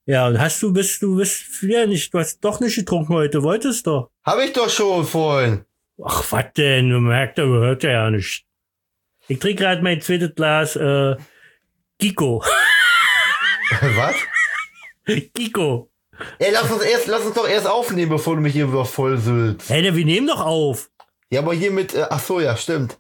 Ja, und du bist wieder nicht, du hast doch nicht getrunken heute, wolltest doch. Hab ich doch schon vorhin. Ach, was denn? Du merkst, du hört ja nicht. Ich trinke gerade mein zweites Glas, Kiko. Was? Kiko. Ey, lass uns doch erst aufnehmen, bevor du mich hier wieder voll sülzt. Hey, wir nehmen doch auf. Ja, aber hier mit, ach so, ja, stimmt.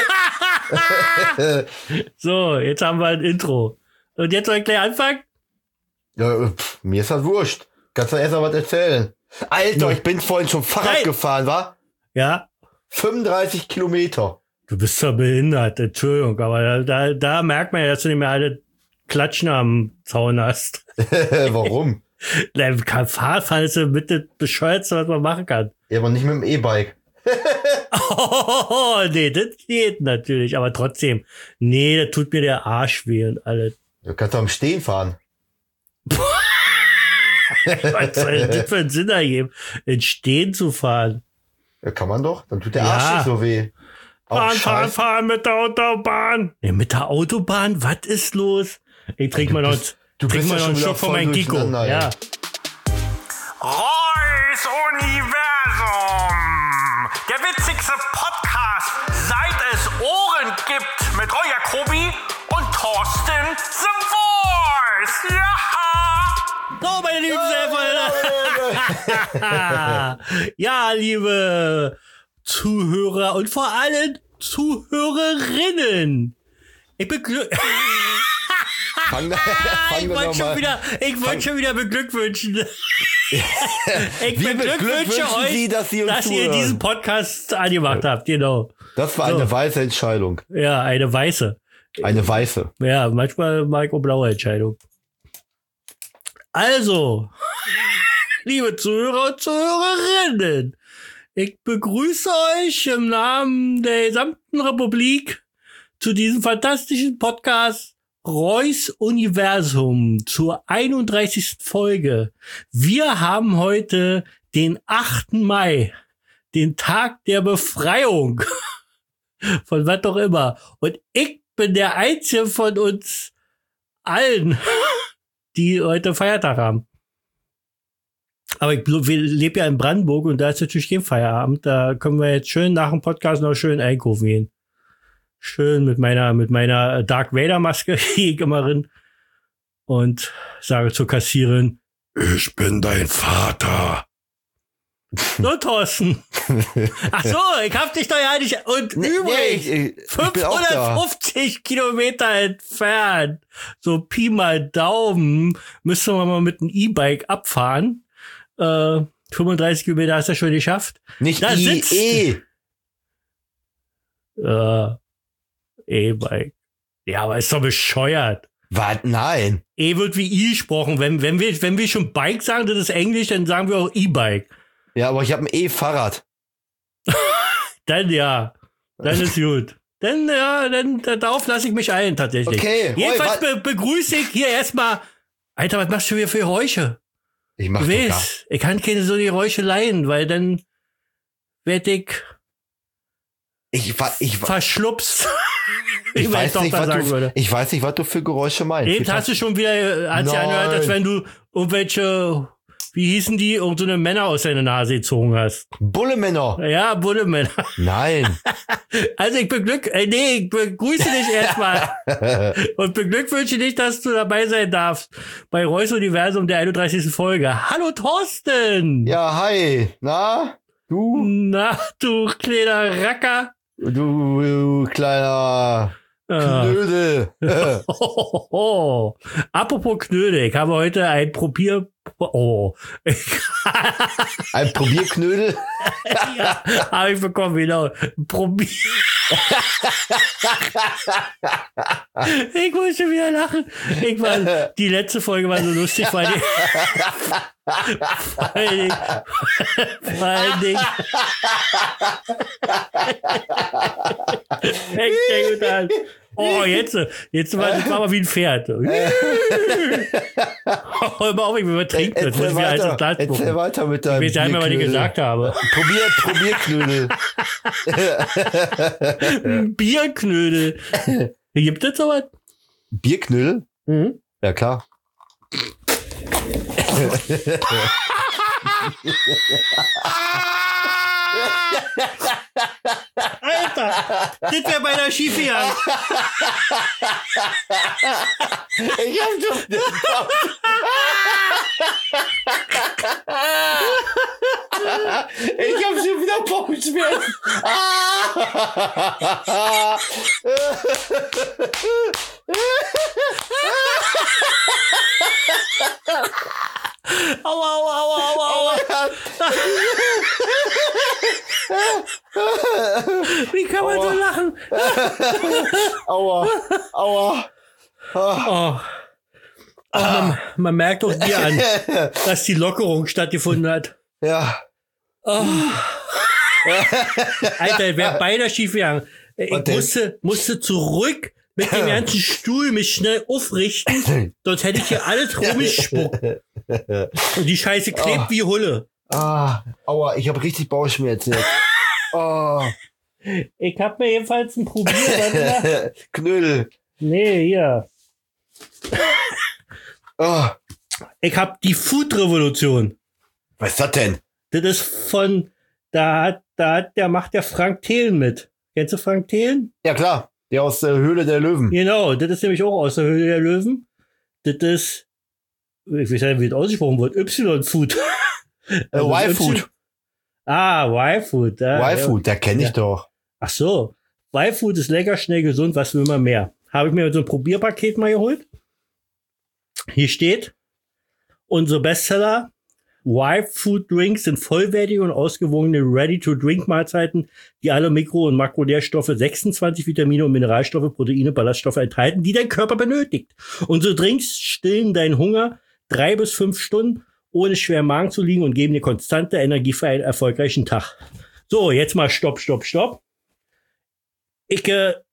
So, jetzt haben wir ein Intro. Und jetzt soll ich gleich anfangen? Ja, mir ist das wurscht. Kannst du erst mal was erzählen? Alter, ich bin vorhin schon Fahrrad gefahren, wa? Ja. 35 Kilometer. Du bist zwar behindert, Entschuldigung, aber da merkt man ja, dass du nicht mehr alle Klatschen am Zaun hast. Warum? Fahrradfahren ist mit das Bescheuertste, was man machen kann. Ja, aber nicht mit dem E-Bike. Oh, nee, das geht natürlich, aber trotzdem. Nee, da tut mir der Arsch weh und alles. Du kannst doch am Stehen fahren. Was soll das für einen Sinn ergeben, in Stehen zu fahren? Ja, kann man doch. Dann tut der Arsch nicht so weh. Fahren mit der Autobahn. Ja, mit der Autobahn? Was ist los? Ich trinke mal noch einen Schluck von meinem Kiko. Ja. Reus Universum. Der witzigste Podcast, seit es Ohren gibt, mit Roy Jacobi und Thorsten The Voice. Ja. So, meine lieben Server. Ja, liebe Zuhörer und vor allem Zuhörerinnen. Ich beglückwünsche. Ich wollte schon wieder beglückwünschen. Ich beglückwünsche euch, Sie, dass ihr diesen Podcast angemacht habt, genau. Das war eine weiße Entscheidung. Ja, eine weiße. Eine weiße. Ja, manchmal mag ich auch blaue Entscheidung. Also, liebe Zuhörer und Zuhörerinnen, ich begrüße euch im Namen der gesamten Republik zu diesem fantastischen Podcast Reus Universum zur 31. Folge. Wir haben heute den 8. Mai, den Tag der Befreiung von was auch immer. Und ich bin der Einzige von uns allen, die heute Feiertag haben. Aber ich lebe ja in Brandenburg und da ist natürlich kein Feierabend. Da können wir jetzt schön nach dem Podcast noch schön einkaufen gehen. Schön mit meiner Dark Vader Maske gehe ich immer rein und sage zur Kassiererin, ich bin dein Vater. So, Thorsten. Ach so, ich hab dich doch ja nicht. Und übrigens, 550 Kilometer entfernt, so Pi mal Daumen, müssen wir mal mit einem E-Bike abfahren. 35 Kilometer hast du schon geschafft. Nicht da E. E-Bike. Ja, aber ist doch bescheuert. Was? Nein. E wird wie I gesprochen. Wenn wir schon Bike sagen, das ist Englisch, dann sagen wir auch E-Bike. Ja, aber ich habe ein E-Fahrrad. Dann ja. Dann ist gut. Dann darauf lasse ich mich ein, tatsächlich. Okay. Jedenfalls begrüße ich hier erstmal. Alter, was machst du hier für Geräusche? Ich mach du weißt, ich kann keine so Geräusche leihen, weil dann werd ich verschlupst. Ich weiß nicht, was du für Geräusche meinst. Eben hast du schon wieder, hat sich angehört, als wenn du irgendwelche, wie hießen die, irgendeine Männer aus deiner Nase gezogen hast. Bullemänner. Ja, Bullemänner. Nein. Also ich begrüße dich erstmal und beglückwünsche dich, dass du dabei sein darfst bei Reus Universum der 31. Folge. Hallo Thorsten. Ja, hi. Na, du kleiner Racker. Du kleiner Knödel. Apropos Knödel, ich habe heute ein ein Probierknödel? Ja, habe ich bekommen, genau. Ich muss schon wieder lachen. Die letzte Folge war so lustig, vor allen Dingen. Fängt sehr gut an. Oh, jetzt war mal wie ein Pferd. Hör mal auf, ich will trinken. Erzähl weiter mit deinem Ich weiß nicht mehr, was ich gesagt habe. Probierknödel. Bierknödel. Gibt es sowas? Bierknödel? Mhm. Ja, klar. Alter, das wäre beinahe schief gegangen. Ich hab schon wieder Bauchschmerzen. Aua. Wie kann man so lachen? Aua. Oh. Man merkt doch dir an, dass die Lockerung stattgefunden hat. Ja. Oh. Alter, wäre beinahe schief gegangen. Ich musste zurück mit dem ganzen Stuhl mich schnell aufrichten, sonst hätte ich hier alles rumgespuckt. Und die Scheiße klebt wie Hulle. Aua, ich habe richtig Bauchschmerzen jetzt. Ich hab mir jedenfalls ein Probier. Knödel. Nee, hier. Ich hab die Food-Revolution. Was ist das denn? Das ist von, da macht der Frank Thelen mit. Kennst du Frank Thelen? Ja, klar. Der aus der Höhle der Löwen. Genau, das ist nämlich auch aus der Höhle der Löwen. Das ist, ich weiß nicht, wie das ausgesprochen wird, Y-Food. Y-Food. Y-Food. Y-Food, der kenne ich doch. Ach so. Y-Food ist lecker, schnell, gesund, was will man mehr? Habe ich mir so ein Probierpaket mal geholt. Hier steht, unsere Bestseller, Y-Food Drinks sind vollwertige und ausgewogene Ready-to-Drink-Mahlzeiten, die alle Mikro- und Makronährstoffe, 26 Vitamine und Mineralstoffe, Proteine, Ballaststoffe enthalten, die dein Körper benötigt. Unsere Drinks stillen deinen Hunger 3 bis 5 Stunden, ohne schwer im Magen zu liegen und geben dir konstante Energie für einen erfolgreichen Tag. So, jetzt mal Stopp. Ich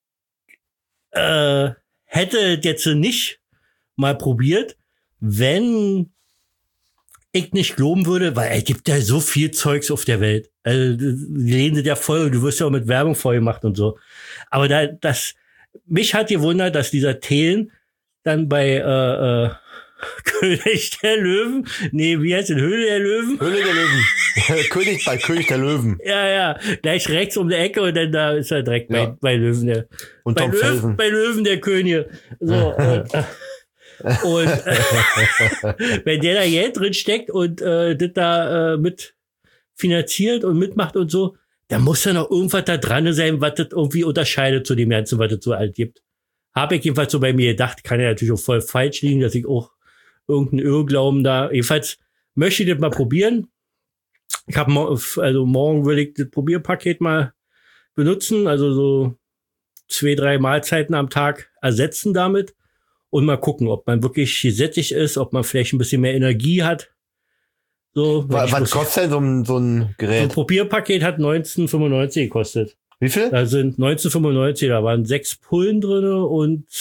hätte jetzt nicht mal probiert, wenn ich nicht glauben würde, weil es gibt ja so viel Zeugs auf der Welt. Also, die lehnen sich ja voll, du wirst ja auch mit Werbung voll gemacht und so. Aber mich hat gewundert, dass dieser Thelen dann bei König der Löwen, wie heißt es? Höhle der Löwen? Höhle der Löwen. König der Löwen. Ja, gleich rechts um die Ecke und dann da ist er direkt bei Löwen bei Löwen der König. So, und wenn der da Geld drin steckt und das da mit finanziert und mitmacht und so, dann muss da noch irgendwas da dran sein, was das irgendwie unterscheidet zu dem Ganzen, was es so alt gibt. Habe ich jedenfalls so bei mir gedacht, kann ja natürlich auch voll falsch liegen, dass ich auch irgendeinen Irrglauben da, jedenfalls möchte ich das mal probieren. Ich habe morgen will ich das Probierpaket mal benutzen, also so 2-3 Mahlzeiten am Tag ersetzen damit. Und mal gucken, ob man wirklich gesättigt ist, ob man vielleicht ein bisschen mehr Energie hat. So, was kostet denn so ein Gerät? So ein Probierpaket hat 19,95 gekostet. Wie viel? Da sind 19,95, da waren 6 Pullen drin und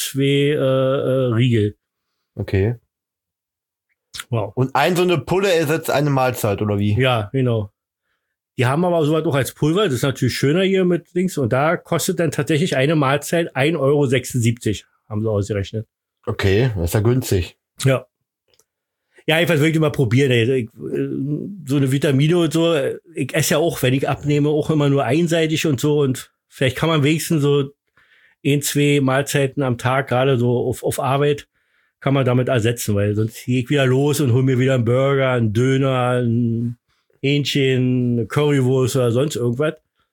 2 Riegel. Okay. Wow. Und so eine Pulle ersetzt eine Mahlzeit, oder wie? Ja, genau. Die haben aber sowas auch als Pulver, das ist natürlich schöner hier mit Dings. Und da kostet dann tatsächlich eine Mahlzeit 1,76 €, haben sie ausgerechnet. Okay, das ist ja günstig. Ja. Ja, jedenfalls will ich mal probieren. Ey. So eine Vitamine und so. Ich esse ja auch, wenn ich abnehme, auch immer nur einseitig und so. Und vielleicht kann man wenigstens so 1-2 Mahlzeiten am Tag, gerade so auf Arbeit, kann man damit ersetzen, weil sonst gehe ich wieder los und hole mir wieder einen Burger, einen Döner, ein Hähnchen, eine Currywurst oder sonst irgendwas.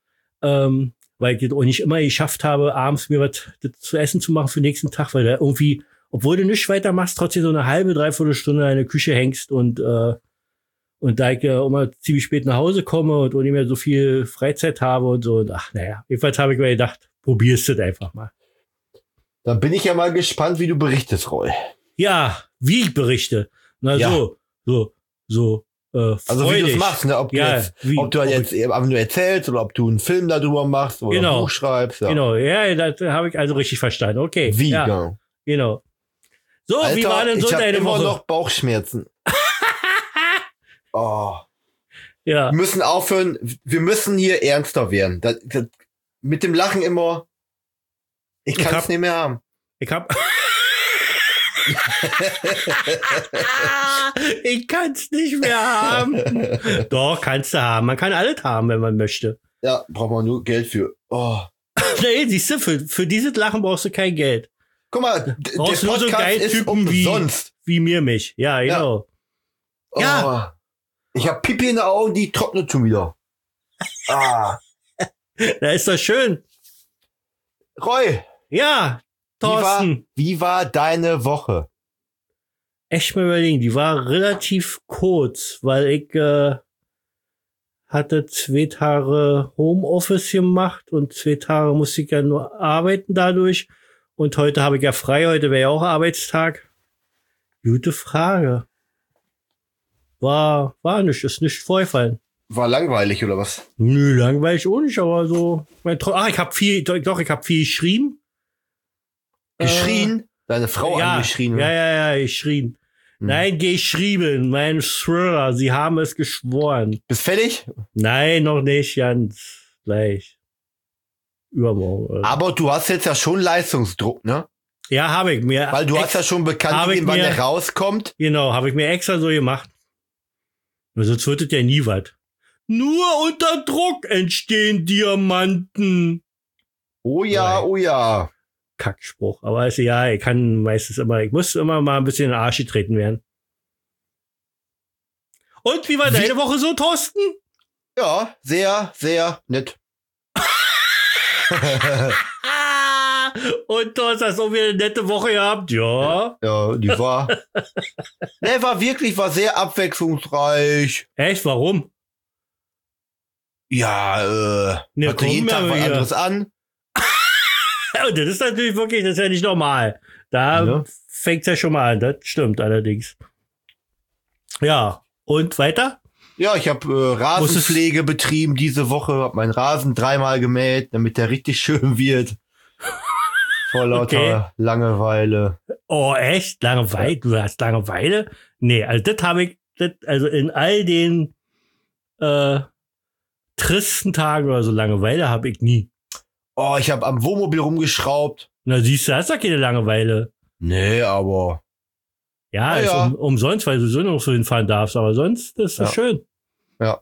Weil ich das auch nicht immer geschafft habe, abends mir was zu essen zu machen für den nächsten Tag, weil da irgendwie, obwohl du nichts weiter machst, trotzdem so eine halbe, 3/4 Stunde in der Küche hängst und da ich ja immer ziemlich spät nach Hause komme und nicht mehr so viel Freizeit habe und so. Und jedenfalls habe ich mir gedacht, probierst du das einfach mal. Dann bin ich ja mal gespannt, wie du berichtest, Roy. Ja, wie ich berichte. Na ja. So. Also wie du es machst, ne? Ob du jetzt einfach nur erzählst oder ob du einen Film darüber machst oder ein Buch schreibst. Ja. Genau, ja, das habe ich also richtig verstanden. Okay. Wie, ja. Genau. So, Alter, wie war denn so deine Woche? Ich habe immer noch Bauchschmerzen. Oh. Ja. Wir müssen aufhören, wir müssen hier ernster werden. Das, mit dem Lachen immer, ich kann es nicht mehr haben. Ich hab Ich kann's nicht mehr haben. Doch, kannst du haben. Man kann alles haben, wenn man möchte. Ja, braucht man nur Geld für. Oh. Nee, siehst du, für dieses Lachen brauchst du kein Geld. Guck mal, brauchst der Podcast so ist Typen umsonst. Wie mir mich. Ja, genau. Ja. Ja. Oh. Ich hab Pipi in den Augen, die trocknet schon wieder. Ah. Da ist das schön. Roy. Ja, Thorsten. Wie war deine Woche? Echt mal überlegen, die war relativ kurz, weil ich hatte 2 Tage Homeoffice gemacht und 2 Tage musste ich ja nur arbeiten dadurch. Und heute habe ich ja frei, heute wäre ja auch Arbeitstag. Gute Frage. War nicht, ist nicht vorgefallen. War langweilig oder was? Nö, langweilig auch nicht, aber so. Ich habe viel geschrieben. Geschrien? Deine Frau angeschrien? Ja, geschrien. Nein, geschrieben, mein Thriller, sie haben es geschworen. Bist fertig? Nein, noch nicht, ganz gleich. Übermorgen. Aber du hast jetzt ja schon Leistungsdruck, ne? Ja, habe ich mir. Weil du hast ja schon bekannt gegeben, wann der rauskommt. Genau, habe ich mir extra so gemacht. Sonst wird es ja nie was. Nur unter Druck entstehen Diamanten. Oh ja, oh ja. Kackspruch. Aber also, ja, ich muss immer mal ein bisschen in den Arsch getreten werden. Und wie war deine Woche so, Thorsten? Ja, sehr, sehr nett. Und du hast das auch wieder eine nette Woche gehabt, ja. Ja, die war. war sehr abwechslungsreich. Echt, warum? Ja, hatte jeden Tag was anderes an. Und das ist natürlich wirklich, das ist ja nicht normal. Da fängt's ja schon mal an, das stimmt allerdings. Ja, und weiter? Ja, ich habe Rasenpflege betrieben diese Woche, habe meinen Rasen 3-mal gemäht, damit der richtig schön wird. Vor lauter Langeweile. Oh, echt? Langeweile? Du hast Langeweile? Nee, also das habe ich, also in all den tristen Tagen oder so Langeweile habe ich nie. Oh, ich habe am Wohnmobil rumgeschraubt. Na siehst du, hast doch keine Langeweile. Nee, aber... Ja, ist umsonst, weil du so noch so hinfahren darfst, aber sonst ist das schön. Ja.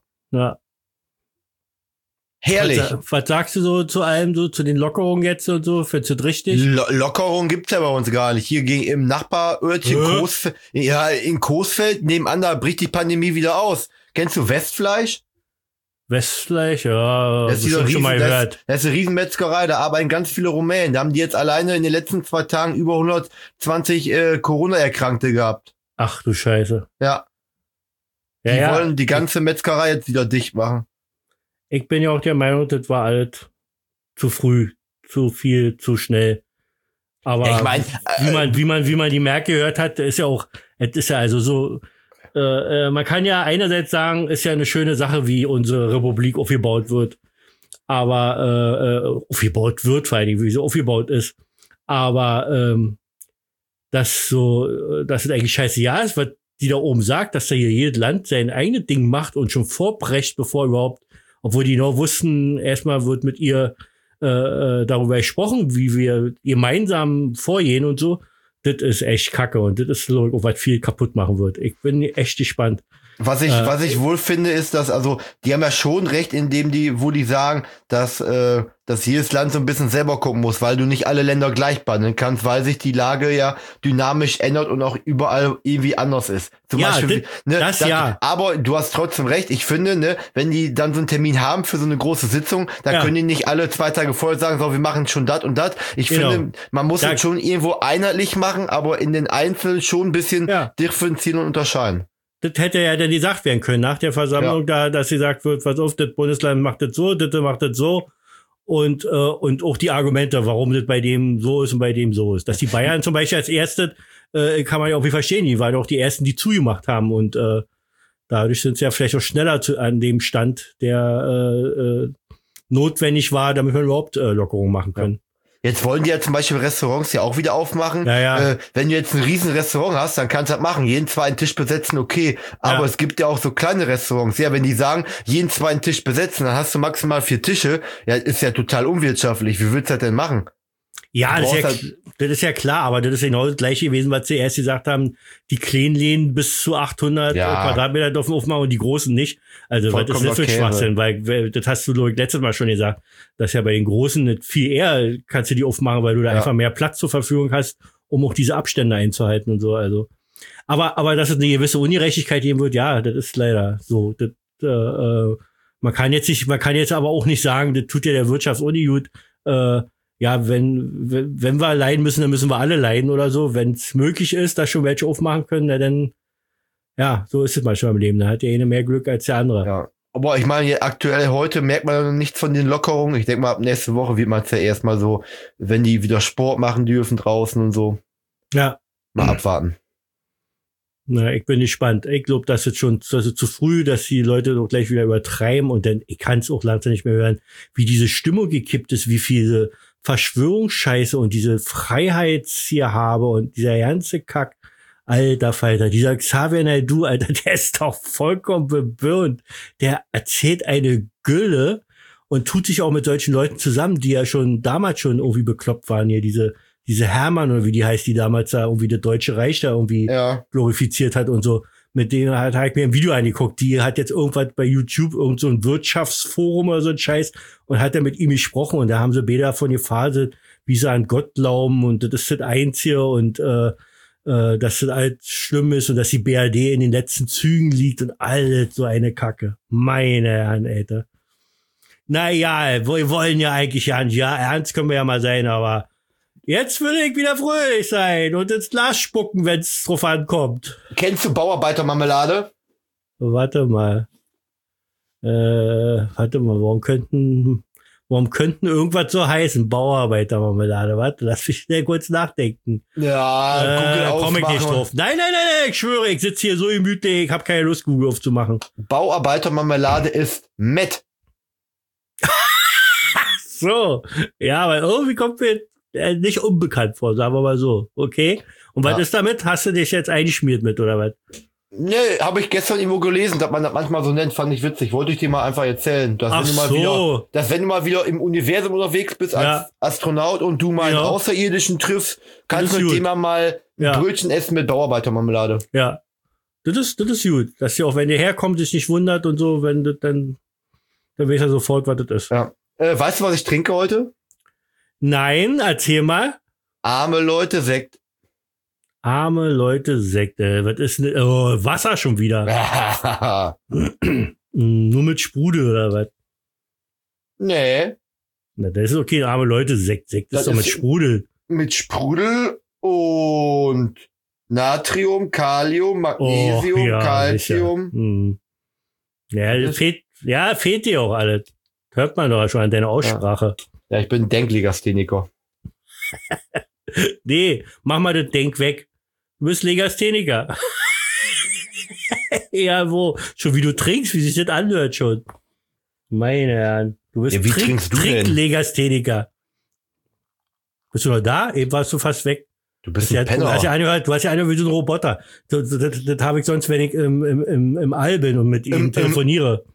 Herrlich. Was sagst du so zu allem, so zu den Lockerungen jetzt und so? Findest du das richtig? Lockerungen gibt's ja bei uns gar nicht. Hier im Nachbarörtchen Coesfeld, in Coesfeld, nebenan, da bricht die Pandemie wieder aus. Kennst du Westfleisch? Westfleisch, ja, das ist schon mal gehört. Das ist eine Riesenmetzgerei, da arbeiten ganz viele Rumänen. Da haben die jetzt alleine in den letzten 2 Tagen über 120 Corona-Erkrankte gehabt. Ach du Scheiße. Ja. Die wollen die ganze Metzgerei jetzt wieder dicht machen. Ich bin ja auch der Meinung, das war alles zu früh, zu viel, zu schnell. Aber ich mein, wie man die Merke gehört hat, ist ja auch, es ist ja also so, man kann ja einerseits sagen, ist ja eine schöne Sache, wie unsere Republik aufgebaut wird. Aber aufgebaut wird, vor allen Dingen, wie sie aufgebaut ist. Aber dass es eigentlich scheißegal ist, was die da oben sagt, dass da hier jedes Land sein eigenes Ding macht und schon vorbrecht, bevor überhaupt, obwohl die noch wussten, erstmal wird mit ihr darüber gesprochen, wie wir gemeinsam vorgehen und so. Das ist echt kacke und das ist so, was viel kaputt machen wird. Ich bin echt gespannt. Was ich wohl finde, ist, dass, also, die haben ja schon recht, wo die sagen, dass jedes Land so ein bisschen selber gucken muss, weil du nicht alle Länder gleich behandeln kannst, weil sich die Lage ja dynamisch ändert und auch überall irgendwie anders ist. Zum Beispiel, aber du hast trotzdem recht. Ich finde, ne, wenn die dann so einen Termin haben für so eine große Sitzung, dann können die nicht alle 2 Tage vorher sagen, so, wir machen schon das und das. Ich finde, man muss es schon irgendwo einheitlich machen, aber in den Einzelnen schon ein bisschen differenzieren und unterscheiden. Das hätte ja dann gesagt werden können nach der Versammlung, dass gesagt wird, pass auf, das Bundesland macht das so, das macht das so. Und auch die Argumente, warum das bei dem so ist und bei dem so ist. Dass die Bayern zum Beispiel als Erste, kann man ja auch wie verstehen, die waren auch die Ersten, die zugemacht haben. Und dadurch sind sie ja vielleicht auch schneller an dem Stand, der notwendig war, damit wir überhaupt Lockerungen machen können. Jetzt wollen die ja zum Beispiel Restaurants ja auch wieder aufmachen. Wenn du jetzt ein riesen Restaurant hast, dann kannst du das machen. Jeden 2. Tisch besetzen, okay. Aber es gibt ja auch so kleine Restaurants. Ja, wenn die sagen, jeden 2. Tisch besetzen, dann hast du maximal 4 Tische. Ja, ist ja total unwirtschaftlich. Wie willst du das denn machen? Ja, Du das brauchst ist ja klar, aber das ist genau das gleiche gewesen, was sie erst gesagt haben, die kleinen Läden bis zu 800 Quadratmeter dürfen aufmachen und die großen nicht. Also was ist das für ein Schwachsinn? Weil das hast du letztes Mal schon gesagt, dass ja bei den großen nicht viel eher kannst du die aufmachen, weil du da einfach mehr Platz zur Verfügung hast, um auch diese Abstände einzuhalten und so. Also, aber dass es eine gewisse Ungerechtigkeit geben wird, ja, das ist leider so. Das, man kann jetzt aber auch nicht sagen, das tut ja der Wirtschaft auch nicht gut. Ja, wenn wir leiden müssen, dann müssen wir alle leiden oder so. Wenn es möglich ist, dass schon welche aufmachen können, dann, ja, so ist es manchmal im Leben. Da hat der eine mehr Glück als der andere. Ja. Aber ich meine, aktuell heute merkt man noch nichts von den Lockerungen. Ich denke mal, ab nächste Woche wird man es ja erstmal so, wenn die wieder Sport machen dürfen draußen und so. Ja. Mal abwarten. Na, ich bin gespannt. Ich glaube, das ist schon zu früh, dass die Leute doch gleich wieder übertreiben und dann, ich kann es auch langsam nicht mehr hören, wie diese Stimmung gekippt ist, wie viele Verschwörungsscheiße und diese Freiheits hier habe und dieser ganze Kack. Alter Falter, dieser Xavier Naidoo, Alter, der ist doch vollkommen bewirrt. Der erzählt eine Gülle und tut sich auch mit solchen Leuten zusammen, die ja schon damals schon irgendwie bekloppt waren. Hier diese Hermann oder wie die heißt, die damals da irgendwie das Deutsche Reich da irgendwie glorifiziert hat und so. Mit denen hat ich mir ein Video angeguckt. Die hat jetzt irgendwas bei YouTube, irgend so ein Wirtschaftsforum oder so ein Scheiß und hat da mit ihm gesprochen und da haben sie beide davon gefaselt, wie sie an Gott glauben und das ist das Einzige und dass das halt schlimm ist und dass die BRD in den letzten Zügen liegt und alles so eine Kacke. Meine Herren, Alter. Naja, wir wollen ja eigentlich ja ernst können wir ja mal sein, aber jetzt will ich wieder fröhlich sein und ins Glas spucken, wenn's drauf ankommt. Kennst du Bauarbeitermarmelade? Warte mal, warum könnten irgendwas so heißen? Bauarbeitermarmelade, warte, lass mich schnell kurz nachdenken. Ja, Google komm ich aufmachen. nicht drauf. Nein, ich schwöre, ich sitze hier so gemütlich, ich habe keine Lust, Google aufzumachen. Bauarbeitermarmelade ist Met. So, ja, aber irgendwie kommt mir nicht unbekannt vor, sagen wir mal so, okay? Und was ist damit? Hast du dich jetzt eingeschmiert mit, oder was? Nee, habe ich gestern irgendwo gelesen, dass man das manchmal so nennt, fand ich witzig. Wollte ich dir mal einfach erzählen. Dass wenn du mal wieder im Universum unterwegs bist als Astronaut und du mal einen Außerirdischen triffst, kannst du mit dem mal ein Brötchen essen mit Bauarbeitermarmelade. Ja. Das ist gut. Dass ihr auch, wenn ihr herkommt, sich nicht wundert und so, wenn das dann weiß er sofort, was das ist. Ja. Weißt du, was ich trinke heute? Nein, erzähl mal. Arme Leute Sekt. Arme Leute Sekt. Was ist denn? Oh, Wasser schon wieder. Nur mit Sprudel oder was? Nee. Na, das ist okay. Arme Leute Sekt. Sekt ist doch mit Sprudel. Mit Sprudel und Natrium, Kalium, Magnesium, Calcium. Ja, fehlt dir auch alles. Hört man doch schon an deiner Aussprache. Ja, ich bin Denklegastheniker. Nee, mach mal das Denk weg. Du bist Legastheniker. Ja, wo? Schon wie du trinkst, wie sich das anhört schon. Meine Herren. Du bist wie trinkst du denn? Trinklegastheniker. Bist du noch da? Eben warst du fast weg. Du bist ein Penner. Du hast ja angehört wie so ein Roboter. Das habe ich sonst, wenn ich im All bin und mit ihm telefoniere.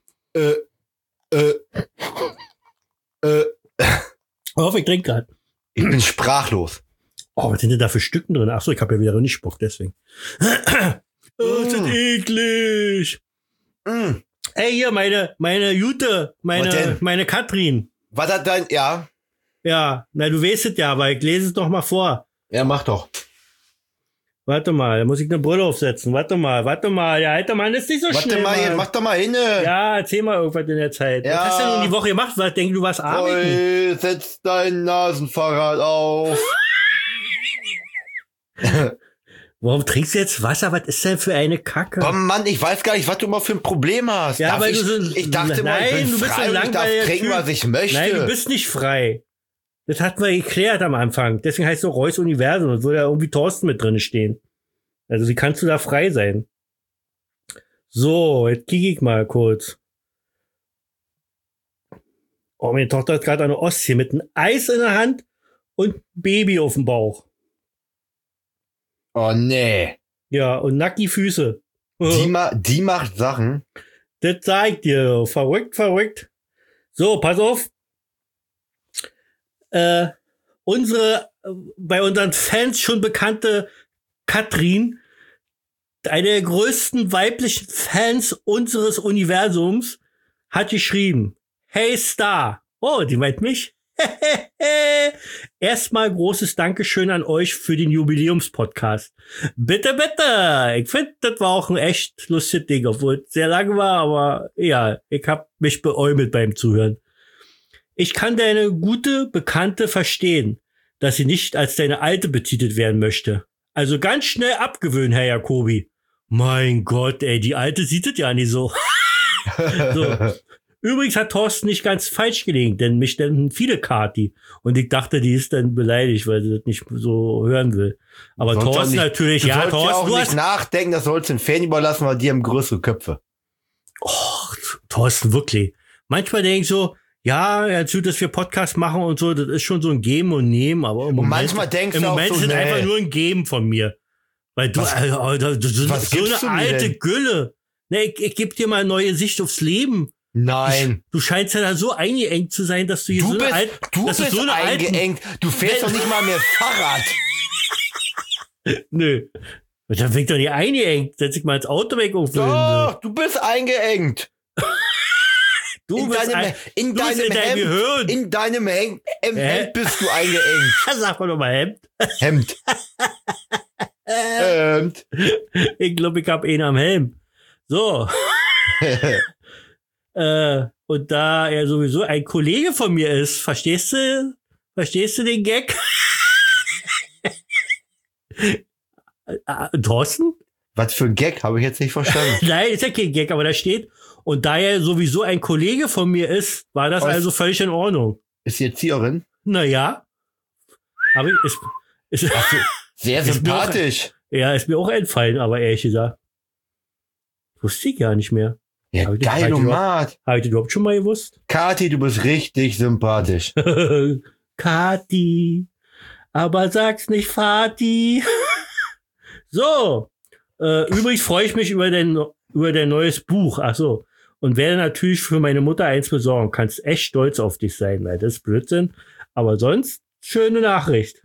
Hör auf, ich trinke gerade. Ich bin sprachlos. Oh, was sind denn da für Stücken drin? Ach so, ich habe ja wieder nicht Spuck, deswegen. Oh, ist das eklig. Ey, hier, meine Jute, meine Katrin. Was hat dein, ja? Ja, na, du weißt es ja, aber ich lese es doch mal vor. Ja, mach doch. Warte mal, da muss ich eine Brille aufsetzen. Warte mal. Der alte Mann ist nicht so schnell. Warte mal, mach doch mal hin. Ja, erzähl mal irgendwas in der Zeit. Ja. Was hast du denn die Woche gemacht? Was denkst du, was arbeiten? Setz dein Nasenfahrrad auf. Warum trinkst du jetzt Wasser? Was ist denn für eine Kacke? Komm, Mann, ich weiß gar nicht, was du immer für ein Problem hast. Ja, weil ich dachte mal, ich bin frei und ich darf trinken, was ich möchte. Nein, du bist nicht frei. Das hatten wir geklärt am Anfang. Deswegen heißt es auch Reus Universum. Und würde ja irgendwie Thorsten mit drin stehen. Also wie kannst du da frei sein? So, jetzt kicke ich mal kurz. Oh, meine Tochter hat gerade eine Ostsee mit einem Eis in der Hand und ein Baby auf dem Bauch. Oh, nee. Ja, und nackt die Füße. Die macht Sachen. Das sag ich dir. Verrückt. So, pass auf. bei unseren Fans schon bekannte Katrin, eine der größten weiblichen Fans unseres Universums, hat geschrieben, hey Star. Oh, die meint mich. Erstmal großes Dankeschön an euch für den Jubiläumspodcast. Bitte, bitte. Ich finde, das war auch ein echt lustiges Ding, obwohl es sehr lang war, aber ja, ich hab mich beäumelt beim Zuhören. Ich kann deine gute Bekannte verstehen, dass sie nicht als deine Alte betitelt werden möchte. Also ganz schnell abgewöhnen, Herr Jacobi. Mein Gott, ey, die Alte sieht es ja nicht so. So. Übrigens hat Thorsten nicht ganz falsch gelegen, denn mich nannten viele Kati. Und ich dachte, die ist dann beleidigt, weil sie das nicht so hören will. Aber Thorsten natürlich, ja, Thorsten. Du sollst ja auch nicht nachdenken, das sollst du den Fan überlassen, weil die haben größere Köpfe. Oh, Thorsten, wirklich. Manchmal denke ich so, ja, erzählt, dass wir Podcast machen und so, das ist schon so ein Geben und Nehmen, aber im Moment ist es einfach nur ein Geben von mir. Weil du, du so eine alte Gülle. Ne, ich gebe dir mal eine neue Sicht aufs Leben. Nein. Du scheinst ja da so eingeengt zu sein, dass du hier du bist eingeengt. Du fährst doch nicht mal mehr Fahrrad. Nö. Dann fängt doch nicht eingeengt. Setz dich mal ins Auto weg. Doch, du bist eingeengt. In deinem Hemd bist du eingeengt. Sag mal doch mal Hemd. Hemd. Ich glaube, ich hab einen am Helm. So. Und da er sowieso ein Kollege von mir ist, verstehst du den Gag? Thorsten? Was für ein Gag, habe ich jetzt nicht verstanden. Nein, ist ja kein Gag, aber da steht, und da er sowieso ein Kollege von mir ist, war das also völlig in Ordnung. Ist sie Erzieherin? Naja. Aber ist sehr sympathisch. Ist mir auch entfallen, aber ehrlich gesagt. Wusste ich gar nicht mehr. Ja, geil, Mat. Habe ich das überhaupt schon mal gewusst? Kathi, du bist richtig sympathisch. Kathi, aber sag's nicht Vati. So, übrigens freue ich mich über dein neues Buch. Ach so. Und werde natürlich für meine Mutter eins besorgen. Kannst echt stolz auf dich sein, weil das ist Blödsinn. Aber sonst, schöne Nachricht.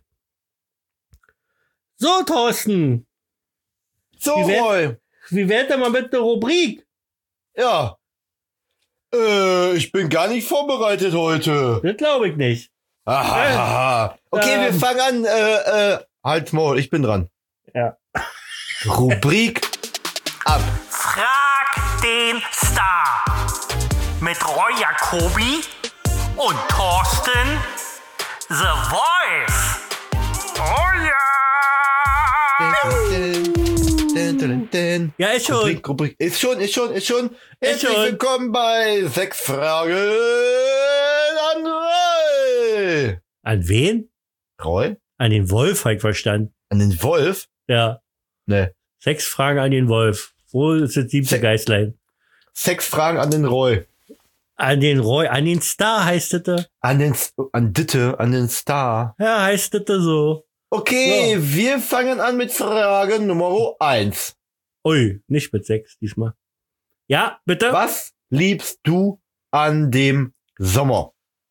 So, Thorsten. So, Roy. Wie wär's denn mal mit der Rubrik? Ja. Ich bin gar nicht vorbereitet heute. Das glaube ich nicht. Okay, wir fangen an. Halt Maul, ich bin dran. Ja. Rubrik ab. Frag den Star. Mit Roy Jacobi und Thorsten The Voice. Oh ja! Ja, ist schon. Rubrik. Ist schon. Herzlich willkommen bei 6 Fragen an Roy. An wen? Roy? An den Wolf, hab ich verstanden. An den Wolf? Ja. Ne. 6 Fragen an den Wolf. Wo ist das 7. Geißlein? 6 Fragen an den Roy. An den Roy, an den Star heißt das. An den Star. Ja, heißt das so. Okay, so. Wir fangen an mit Frage Nummer 1. Ui, nicht mit 6 diesmal. Ja, bitte. Was liebst du an dem Sommer?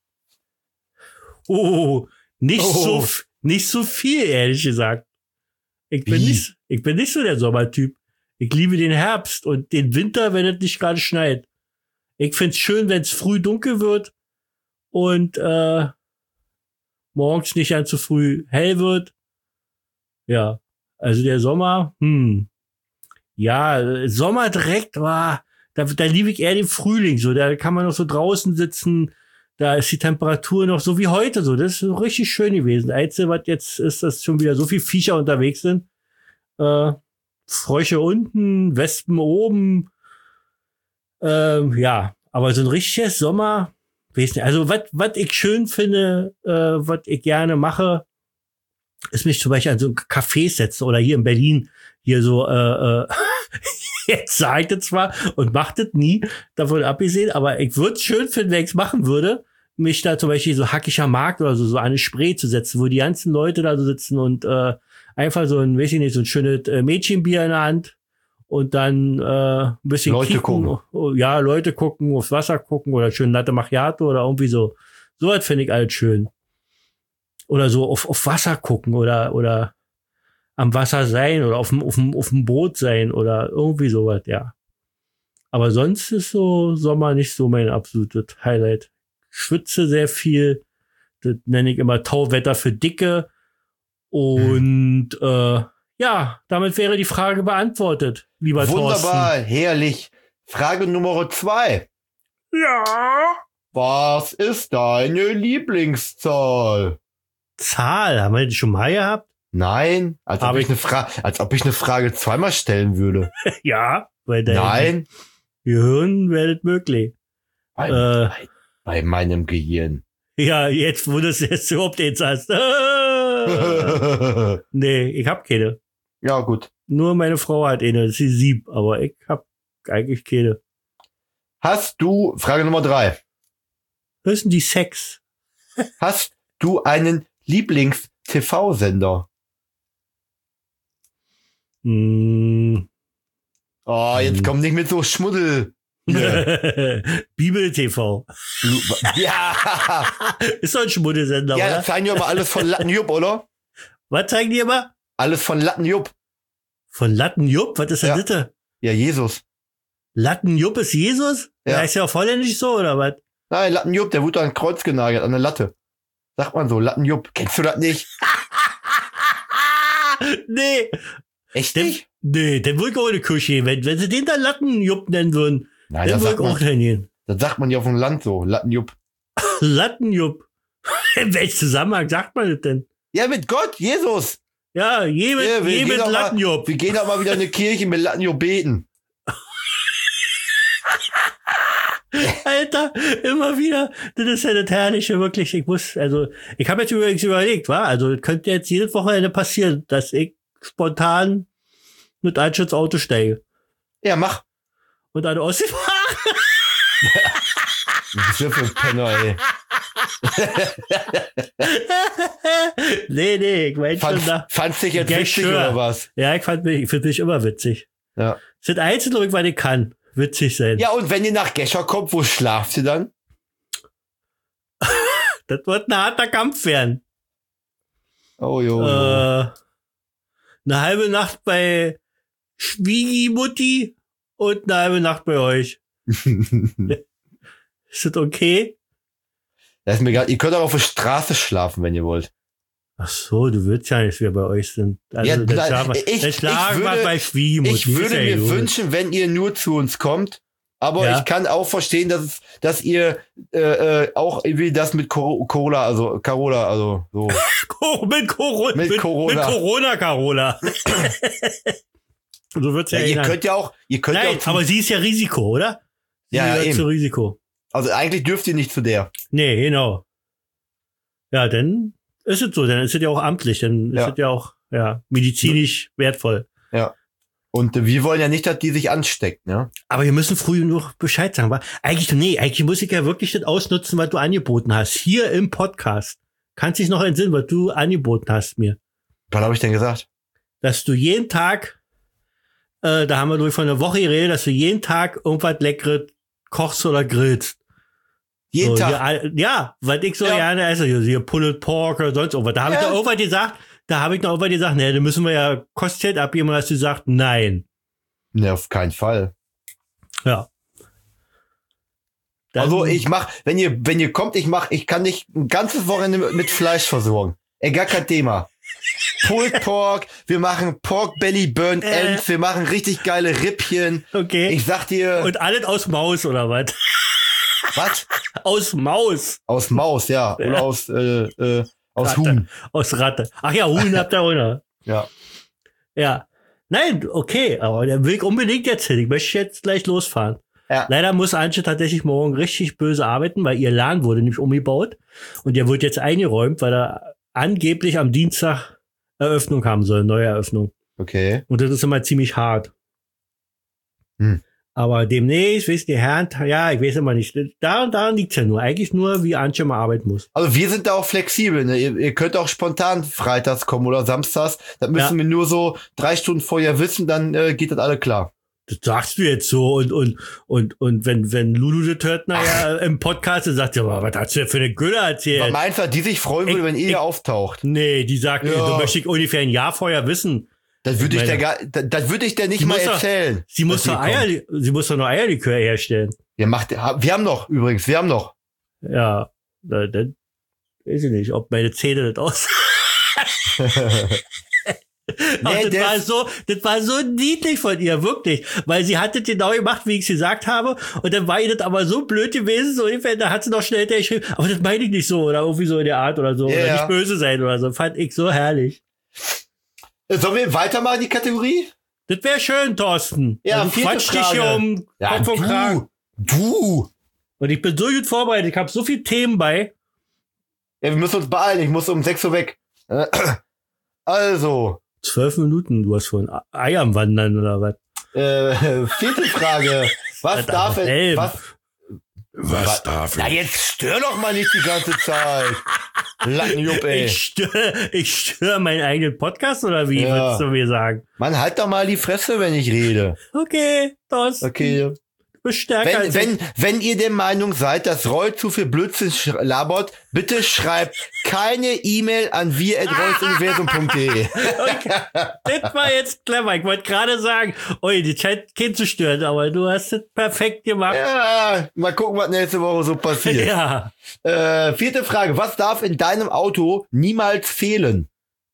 Nicht so viel, ehrlich gesagt. Ich bin nicht so der Sommertyp. Ich liebe den Herbst und den Winter, wenn es nicht gerade schneit. Ich find's schön, wenn es früh dunkel wird und morgens nicht allzu früh hell wird. Ja, also der Sommer, ja, Sommer direkt, da liebe ich eher den Frühling, so, da kann man noch so draußen sitzen, da ist die Temperatur noch so wie heute, so, das ist so richtig schön gewesen. Einzige, was jetzt ist, dass schon wieder so viel Viecher unterwegs sind, Frösche unten, Wespen oben, ja, aber so ein richtiges Sommer, weiß nicht, also was ich schön finde, was ich gerne mache, ist mich zum Beispiel an so ein Café setzen oder hier in Berlin hier so, jetzt sage ich das zwar und macht das nie, davon abgesehen, aber ich würde es schön finden, wenn ich es machen würde, mich da zum Beispiel so Hackischer Markt oder so an eine Spree zu setzen, wo die ganzen Leute da so sitzen und einfach so ein, weiß ich nicht, so ein schönes Mädchenbier in der Hand und dann ein bisschen Leute gucken. Ja, Leute gucken, aufs Wasser gucken oder schön Latte Macchiato oder irgendwie so. So was finde ich alles schön. Oder so auf Wasser gucken oder am Wasser sein oder auf dem Boot sein oder irgendwie sowas, ja. Aber sonst ist so Sommer nicht so mein absolutes Highlight. Ich schwitze sehr viel. Das nenne ich immer Tauwetter für Dicke. Und ja, damit wäre die Frage beantwortet, lieber Wunderbar, Thorsten. herrlich. Frage Nummer 2. Ja. Was ist deine Lieblingszahl? Zahl, haben wir die schon mal gehabt? Nein, als ob ich eine Frage zweimal stellen würde. Ja, weil dein Nein, Gehirn wäre das möglich. bei meinem Gehirn. Ja, jetzt, wo du es jetzt überhaupt jetzt hast. Nee, ich hab keine. Ja, gut. Nur meine Frau hat eine, das ist die Sieb, aber ich hab eigentlich keine. Frage Nummer 3. Was ist denn die Sex? Hast du einen Lieblings-TV-Sender? Hm. Oh, jetzt komm nicht mit so Schmuddel. Bibel TV. Ja, Ist doch ein Schmuddelsender, ja, oder? das zeigen die aber alles von Lattenjupp, oder? Was zeigen die immer? Alles von Lattenjupp. Von Lattenjupp? Was ist denn Ja. das? Ja, Jesus. Lattenjupp ist Jesus? Ja. Ja. Ist ja auf Holländisch so, oder was? Nein, Lattenjupp, der wurde an ein Kreuz genagelt, an eine Latte. Sagt man so, Lattenjupp. Kennst du das nicht? Nee. Echt Den, nicht? nee, den will ich auch in die Küche gehen. Wenn sie den dann Lattenjupp nennen würden, Nein, den das will ich sagt, auch man, hingehen. das sagt man ja auf dem Land so, Lattenjupp. Lattenjupp. In welchem Zusammenhang sagt man das denn? Ja, mit Gott, Jesus. Ja, je mit Lattenjupp. Wir gehen doch mal wieder in eine Kirche mit Lattenjupp beten. Alter, immer wieder. Das ist ja das Herrliche, wirklich. Ich habe jetzt übrigens überlegt, also könnte jetzt jedes Wochenende passieren, dass ich spontan mit Anschutz Auto steige Ja, mach. und an der Ostsee fahre. Was ist für ein Penner, ey. Nee, ich mein schon da. Fandst dich jetzt Ja, witzig sure. oder was? Ja, ich finde mich immer witzig. Ja. Das ist das Einzige, was ich kann. Witzig sein. Ja, und wenn ihr nach Gescher kommt, wo schlaft ihr dann? Das wird ein harter Kampf werden. Oh, jo. Eine halbe Nacht bei Schwiegimutti und eine halbe Nacht bei euch. Ist das okay? Das ist mir egal. Ihr könnt auch auf der Straße schlafen, wenn ihr wollt. Ach so, du willst ja nicht, dass wir bei euch sind. Also, Ja, dann nein, schlagen wir bei Schwiegimutti. Ich würde mir wünschen, wenn ihr nur zu uns kommt. Aber Ja. ich kann auch verstehen, dass ihr auch irgendwie das mit Carola, also so. Mit Corona. Mit Corona. Mit Corona, Carola. So wird's ja, Ja, ihr ändern. könnt ja auch Nein, aber sie ist ja Risiko, oder? Sie Ja, gehört eben. zu Risiko. Also eigentlich dürft ihr nicht zu der. Nee, genau. Ja, dann ist es so, dann ist es ja auch amtlich, dann ist Ja. es ja auch medizinisch wertvoll. Ja. Und wir wollen ja nicht, dass die sich ansteckt, ne? Aber wir müssen früh noch Bescheid sagen. Eigentlich muss ich ja wirklich das ausnutzen, was du angeboten hast. Hier im Podcast. Kannst dich noch entsinnen, was du angeboten hast mir. Was habe ich denn gesagt? Dass du jeden Tag, da haben wir durch von einer Woche geredet, dass du jeden Tag irgendwas Leckeres kochst oder grillst. Jeden so, Tag. Ja, weil ich so Ja. gerne esse, hier Pulled Pork oder sonst irgendwas. Da habe ich Ja. noch irgendwas gesagt, ne, da müssen wir ja Kostgeld abgeben, und hast du gesagt, nein. Ne, auf keinen Fall. Ja. Dann- Also wenn ihr kommt, ich kann dich ein ganzes Wochenende mit Fleisch versorgen. Ey, gar kein Thema. Pulled Pork, wir machen Pork Belly Burnt Ends, wir machen richtig geile Rippchen. Okay. Ich sag dir, Und alles aus Maus, oder was? was? Aus Maus. Aus Maus, ja. Oder aus Ratte. Huhn. Aus Ratte. Ach ja, Huhn habt ihr auch noch. Ja. Ja. Nein, okay, aber der will ich unbedingt jetzt hin. Ich möchte jetzt gleich losfahren. Ja. Leider muss Antje tatsächlich morgen richtig böse arbeiten, weil ihr Laden wurde nämlich umgebaut. Und der wird jetzt eingeräumt, weil er angeblich am Dienstag Eröffnung haben soll, neue Eröffnung. Okay. Und das ist immer ziemlich hart. Aber demnächst, wisst ihr, Herren, ja, ich weiß immer nicht. Daran liegt's ja nur. Eigentlich nur, wie Antje mal arbeiten muss. Also wir sind da auch flexibel, ne? Ihr könnt auch spontan freitags kommen oder samstags. Das müssen wir nur so 3 Stunden vorher wissen, dann geht das alle klar. Das sagst du jetzt so und wenn Lulu das hört, naja, im Podcast, dann sagt sie, aber was hast du denn für eine Gülle erzählt? Aber meinst du, die sich freuen würde, wenn ihr hier auftaucht? Nee, die sagt, Ja. du möchtest ungefähr ein Jahr vorher wissen. Das würde ich dir nicht mal erzählen. Sie muss doch nur Eierlikör herstellen. Wir haben noch. Ja, dann weiß ich nicht, ob meine Zähne das aus. Nee, das war so niedlich von ihr, wirklich. Weil sie hat das genau gemacht, wie ich es gesagt habe. Und dann war ihr das aber so blöd gewesen, so ungefähr, da hat sie noch schnell geschrieben, aber das meine ich nicht so, oder irgendwie so in der Art oder so, Ja, oder ja. nicht böse sein oder so. Fand ich so herrlich. Sollen wir weitermachen, die Kategorie? Das wäre schön, Thorsten. Ja, Also vierte quatsch dich Frage. hier um Kopf und Kragen. Du. Und ich bin so gut vorbereitet, ich habe so viel Themen bei. Ja, wir müssen uns beeilen, ich muss um 6 Uhr weg. Also, 12 Minuten, du hast vorhin Ei am Wandern oder was? vierte Frage. Was darf Helm. Was darf Na, jetzt stör doch mal nicht die ganze Zeit. Lattenjupp, ey. Ich störe meinen eigenen Podcast oder wie Ja. würdest du mir sagen? Mann, halt doch mal die Fresse, wenn ich rede. Okay, Thorsten. Okay. Du bist stärker als ich. Wenn ihr der Meinung seid, dass Roy zu viel Blödsinn labert, bitte schreibt keine E-Mail an wir@roysuniversum.de. Okay. Das war jetzt clever. Ich wollte gerade sagen, die scheint Kind zu stören, aber du hast es perfekt gemacht. Ja, mal gucken, was nächste Woche so passiert. Ja. Vierte Frage. Was darf in deinem Auto niemals fehlen?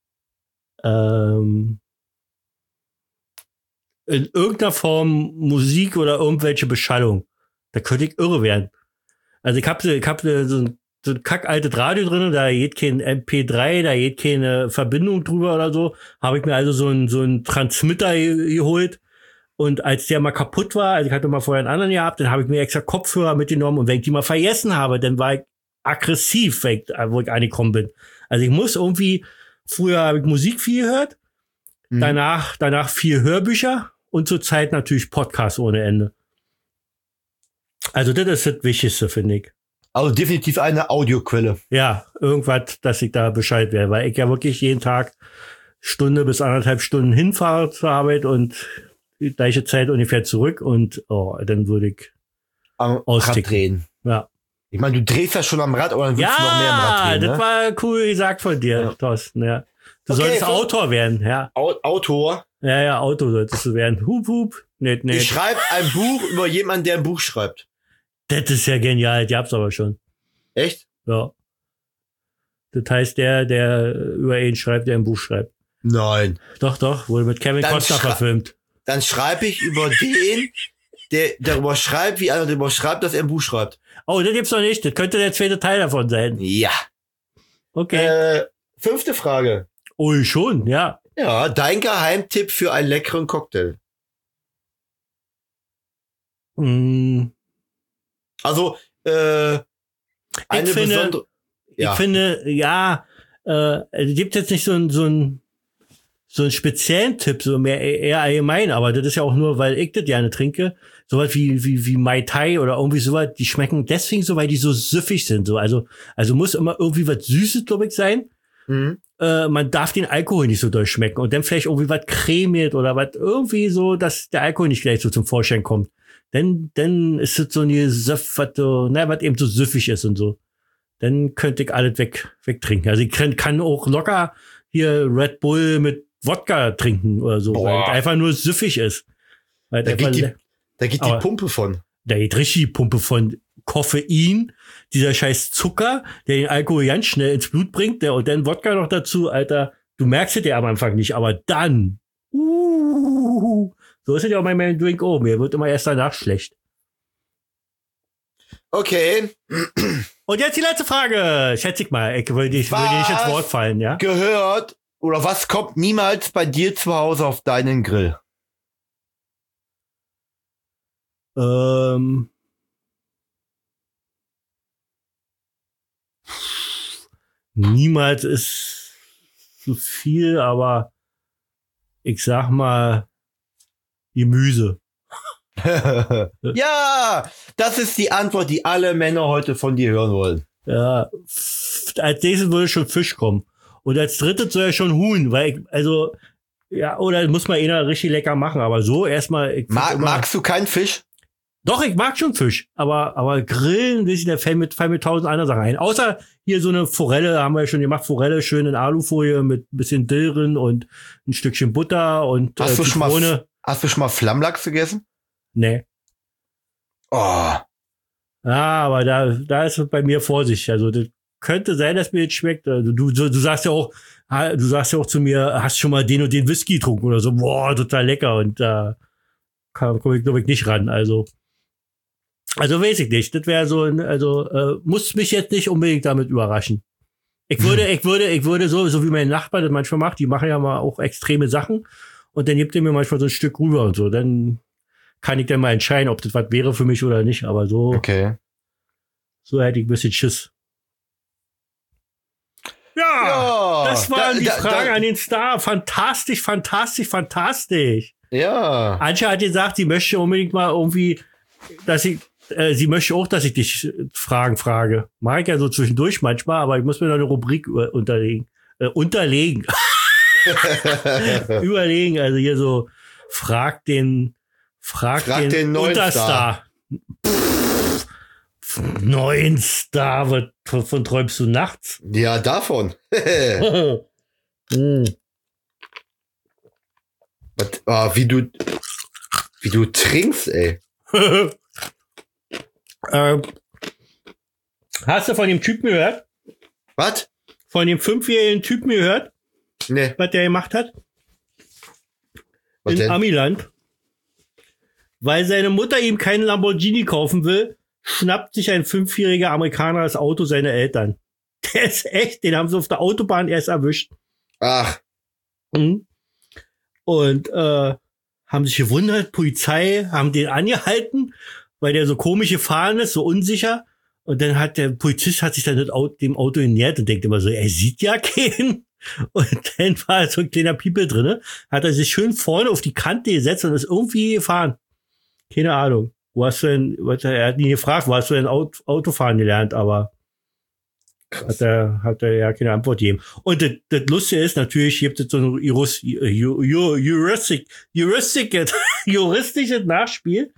In irgendeiner Form Musik oder irgendwelche Beschallung. Da könnte ich irre werden. Also ich hab so ein kackaltes Radio drin, da geht kein MP3, da geht keine Verbindung drüber oder so. Habe ich mir also so einen Transmitter geholt. Und als der mal kaputt war, also ich hatte mal vorher einen anderen gehabt, dann habe ich mir extra Kopfhörer mitgenommen. Und wenn ich die mal vergessen habe, dann war ich aggressiv, wo ich angekommen bin. Also ich muss irgendwie, früher habe ich Musik viel gehört, danach viel Hörbücher und zurzeit natürlich Podcasts ohne Ende. Also das ist das Wichtigste, finde ich. Also definitiv eine Audioquelle. Ja, irgendwas, dass ich da Bescheid werde, weil ich ja wirklich jeden Tag Stunde bis 1,5 Stunden hinfahre zur Arbeit und die gleiche Zeit ungefähr zurück und dann würde ich Am Rad austicken. drehen. Ja. Ich meine, du drehst ja schon am Rad, aber dann willst du noch mehr am Rad drehen, das ne? war cool gesagt von dir, Ja. Thorsten, ja. Du Okay, solltest so- Autor werden, ja. Autor. Ja, Autor solltest du werden. Hup, hup. Nee. Ich schreibe ein Buch über jemanden, der ein Buch schreibt. Das ist ja genial, die hab's aber schon. Echt? Ja. Das heißt, der über ihn schreibt, der ein Buch schreibt. Nein. Doch, wurde mit Kevin Dann Costner verfilmt. Dann schreibe ich über den, der darüber schreibt, wie einer darüber schreibt, dass er ein Buch schreibt. Oh, das gibt's noch nicht. Das könnte der zweite Teil davon sein. Ja. Okay. Fünfte Frage. Oh, schon, ja. Ja, dein Geheimtipp für einen leckeren Cocktail. Hm, Also, eine finde- besondere. Ja. Ich finde, ja, es gibt jetzt nicht so einen speziellen Tipp, so mehr eher allgemein, aber das ist ja auch nur, weil ich das gerne trinke. Sowas wie Mai Tai oder irgendwie sowas, die schmecken deswegen so, weil die so süffig sind. So. Also muss immer irgendwie was Süßes, glaube ich, sein. Mhm. Man darf den Alkohol nicht so durchschmecken und dann vielleicht irgendwie was cremig oder was irgendwie so, dass der Alkohol nicht gleich so zum Vorschein kommt. Dann ist es so ein Gesöff, was eben so süffig ist und so. Dann könnte ich alles wegtrinken. Also ich kann auch locker hier Red Bull mit Wodka trinken oder so, weil Boah. es einfach nur süffig ist. Weil Da es einfach geht die Aber- Pumpe von. da geht richtig die Pumpe von Koffein, dieser scheiß Zucker, der den Alkohol ganz schnell ins Blut bringt, und dann Wodka noch dazu, Alter. Du merkst es ja am Anfang nicht, aber dann, so ist es ja auch bei meinem Drink auch. Mir wird immer erst danach schlecht. Okay. Und jetzt die letzte Frage. Schätze ich mal. Ich will dir nicht ins Wort fallen, ja? Gehört oder was kommt niemals bei dir zu Hause auf deinen Grill? Niemals ist zu viel, aber ich sag mal Gemüse. Ja, das ist die Antwort, die alle Männer heute von dir hören wollen. Ja, als nächstes würde schon Fisch kommen. Und als drittes soll ja schon Huhn, weil Ja, oder muss man einer richtig lecker machen, aber so erstmal. Magst du keinen Fisch? Doch, ich mag schon Fisch, aber grillen, der fällt mir 1000 andere Sachen ein. Außer hier so eine Forelle, haben wir ja schon gemacht, Forelle schön in Alufolie mit ein bisschen Dill drin und ein Stückchen Butter und Hast du schon mal Flammlachs gegessen? Nee. Oh. Ja, aber da ist bei mir Vorsicht. Also das könnte sein, dass mir das schmeckt. Also, du sagst ja auch zu mir, hast schon mal den und den Whisky getrunken oder so. Boah, total lecker. Und da komme ich, glaube ich, nicht ran. Also weiß ich nicht. Das wäre so muss mich jetzt nicht unbedingt damit überraschen. Ich würde so wie mein Nachbar das manchmal macht, die machen ja mal auch extreme Sachen und dann gibt er mir manchmal so ein Stück rüber und so. Dann kann ich dann mal entscheiden, ob das was wäre für mich oder nicht. Aber so, okay. So hätte ich ein bisschen Schiss. Ja, das waren die Fragen an den Star. Fantastisch. Ja. Antje hat gesagt, sie möchte unbedingt mal irgendwie, sie möchte auch, dass ich dich Fragen frage. Mag ich ja so zwischendurch manchmal, aber ich muss mir noch eine Rubrik unterlegen. Überlegen, also hier so, frag den Unterstar. Neuen Star, von träumst du nachts? Ja, davon. Wie du trinkst, ey. Hast du von dem Typen gehört? Was? Von dem 5-jährigen Typen gehört? Nee. Was der gemacht hat? Was in denn? Amiland. Weil seine Mutter ihm keinen Lamborghini kaufen will, schnappt sich ein 5-jähriger Amerikaner das Auto seiner Eltern. Der ist echt, den haben sie auf der Autobahn erst erwischt. Ach. Mhm. Und haben sich gewundert, Polizei, haben den angehalten, weil der so komisch gefahren ist, so unsicher. Und dann hat der Polizist sich dann dem Auto genähert und denkt immer so, er sieht ja keinen. Und dann war so ein kleiner Piepel drinne, hat er sich schön vorne auf die Kante gesetzt und ist irgendwie gefahren. Keine Ahnung. Er hat nie gefragt, wo hast du denn Autofahren gelernt, aber hat er ja keine Antwort gegeben. Und das Lustige ist, natürlich gibt es so ein juristisches Nachspiel.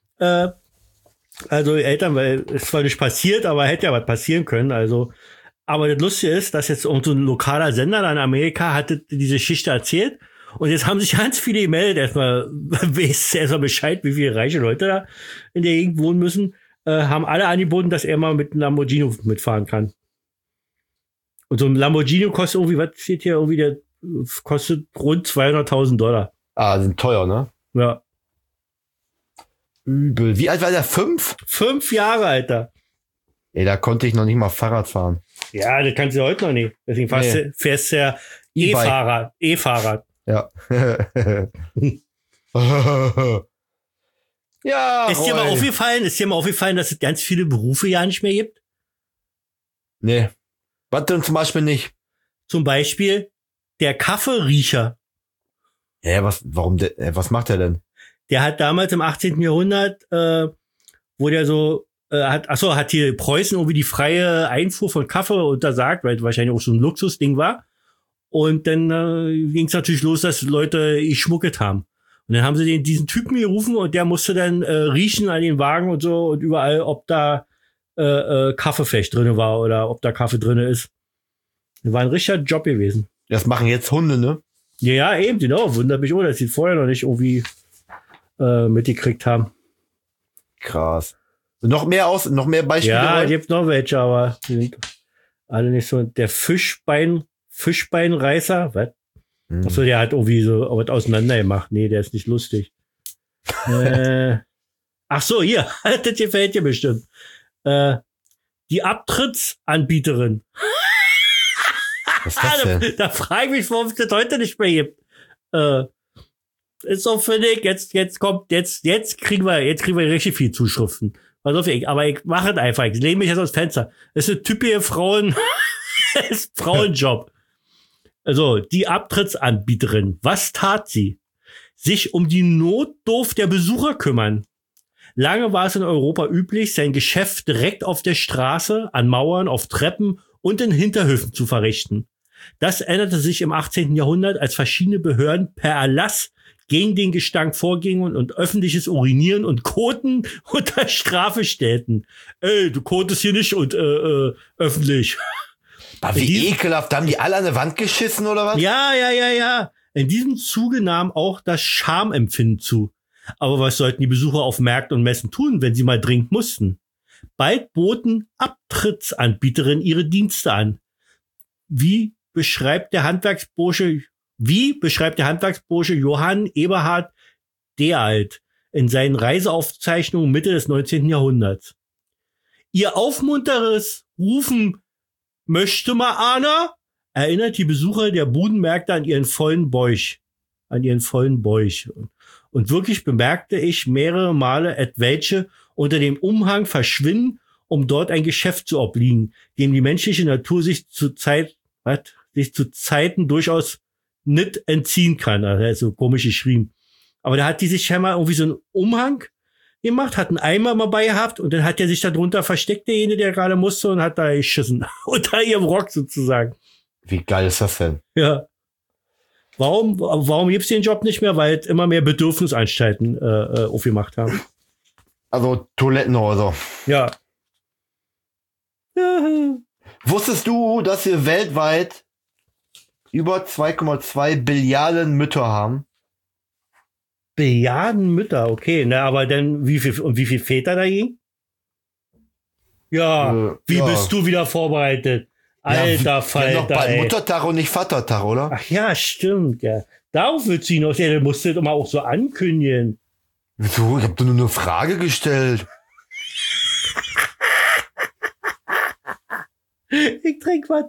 Also Eltern, weil es zwar nicht passiert, aber hätte ja was passieren können. Also, aber das Lustige ist, dass jetzt so ein lokaler Sender da in Amerika hatte diese Geschichte erzählt. Und jetzt haben sich ganz viele gemeldet. Erstmal Bescheid, wie viele reiche Leute da in der Gegend wohnen müssen. Haben alle angeboten, dass er mal mit einem Lamborghini mitfahren kann. Und so ein Lamborghini kostet irgendwie, was steht hier irgendwie, der kostet rund $200.000. Ah, sind teuer, ne? Ja. Übel. Wie alt war der? 5? 5 Jahre, Alter. Ey, da konnte ich noch nicht mal Fahrrad fahren. Ja, das kannst du heute noch nicht. Deswegen fährst du ja E-Fahrrad. Ja. Ja. Ist dir mal aufgefallen, dass es ganz viele Berufe ja nicht mehr gibt? Nee. Was denn zum Beispiel nicht? Zum Beispiel der Kaffeeriecher. Ja, was macht er denn? Der hat damals im 18. Jahrhundert, wo der so, hat hier Preußen irgendwie die freie Einfuhr von Kaffee untersagt, weil es wahrscheinlich auch so ein Luxusding war. Und dann ging es natürlich los, dass Leute geschmuggelt haben. Und dann haben sie diesen Typen gerufen und der musste dann riechen an den Wagen und so und überall, ob da Kaffeeflecht drinne war oder ob da Kaffee drinne ist. Das war ein richtiger Job gewesen. Das machen jetzt Hunde, ne? Ja, eben, genau. Wundert mich auch, dass sie vorher noch nicht irgendwie mitgekriegt haben. Krass. Noch mehr Beispiele? Ja, es gibt noch welche, aber die sind alle nicht so. Der Fischbeinreißer, was? Achso, der hat irgendwie so was auseinander gemacht. Nee, der ist nicht lustig. Ach so, hier, das gefällt dir bestimmt. Die Abtrittsanbieterin. Was ist das denn? Da frage ich mich, warum es das heute nicht mehr gibt. Ist so, finde ich, jetzt kriegen wir richtig viel Zuschriften. Pass auf, aber ich mache es einfach. Ich lehne mich jetzt aus Fenster. Das ist eine typische Frauenjob. Also, die Abtrittsanbieterin. Was tat sie? Sich um die Notdurft der Besucher kümmern. Lange war es in Europa üblich, sein Geschäft direkt auf der Straße, an Mauern, auf Treppen und in Hinterhöfen zu verrichten. Das änderte sich im 18. Jahrhundert, als verschiedene Behörden per Erlass gegen den Gestank vorgingen und öffentliches Urinieren und Koten unter Strafe stellten. Ey, du kotest hier nicht und öffentlich. Aber wie ekelhaft, haben die alle an die Wand geschissen oder was? Ja. In diesem Zuge nahm auch das Schamempfinden zu. Aber was sollten die Besucher auf Märkten und Messen tun, wenn sie mal dringend mussten? Bald boten Abtrittsanbieterinnen ihre Dienste an. Wie beschreibt der Handwerksbursche Johann Eberhard Dealt in seinen Reiseaufzeichnungen Mitte des 19. Jahrhunderts? Ihr aufmunteres Rufen möchte mal einer erinnert die Besucher der Budenmärkte an ihren vollen Bäuch. Und wirklich bemerkte ich mehrere Male etwelche unter dem Umhang verschwinden, um dort ein Geschäft zu obliegen, dem die menschliche Natur sich zu Zeiten durchaus nicht entziehen kann. Also, er ist so komisch geschrieben. Aber da hat die sich scheinbar irgendwie so einen Umhang gemacht, hat einen Eimer mal bei gehabt und dann hat er sich da drunter versteckt, derjenige, der gerade musste, und hat da geschissen. Unter ihrem Rock sozusagen. Wie geil ist das denn? Ja. Warum gibt's den Job nicht mehr? Weil immer mehr Bedürfnisanstalten aufgemacht haben. Also Toilettenhäuser. Ja. Wusstest du, dass wir weltweit über 2,2 Billiarden Mütter haben? Billiarden Mütter, okay. Na, aber dann, wie viel Väter dagegen? Ja, wie bist du wieder vorbereitet? Alter Falter, noch bald ey. Muttertag und nicht Vatertag, oder? Ach ja, stimmt, ja. Darauf wird sie noch, ja, du musst das immer auch so ankündigen. Wieso? Ich hab dir nur eine Frage gestellt. Ich trink was.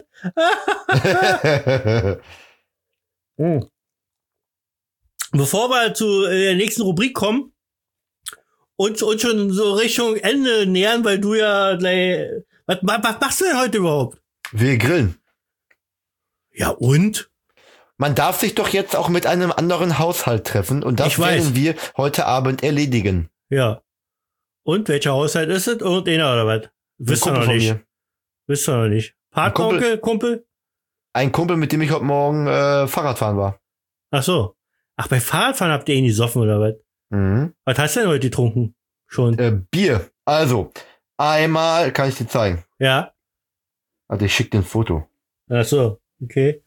Bevor wir zu der nächsten Rubrik kommen und schon so Richtung Ende nähern, weil du ja gleich, was machst du denn heute überhaupt? Wir grillen. Ja, und? Man darf sich doch jetzt auch mit einem anderen Haushalt treffen und das werden wir heute Abend erledigen. Ja. Und welcher Haushalt ist es? Irgendeiner oder was? Wisst ihr noch nicht. Wisst ihr noch nicht. Partneronkel, Kumpel? Ein Kumpel, mit dem ich heute Morgen Fahrradfahren war. Ach so. Ach, bei Fahrradfahren habt ihr ihn gesoffen oder was? Mhm. Was hast du denn heute getrunken? Schon? Bier. Also, einmal kann ich dir zeigen. Ja. Also ich schicke dir ein Foto. Ach so, okay.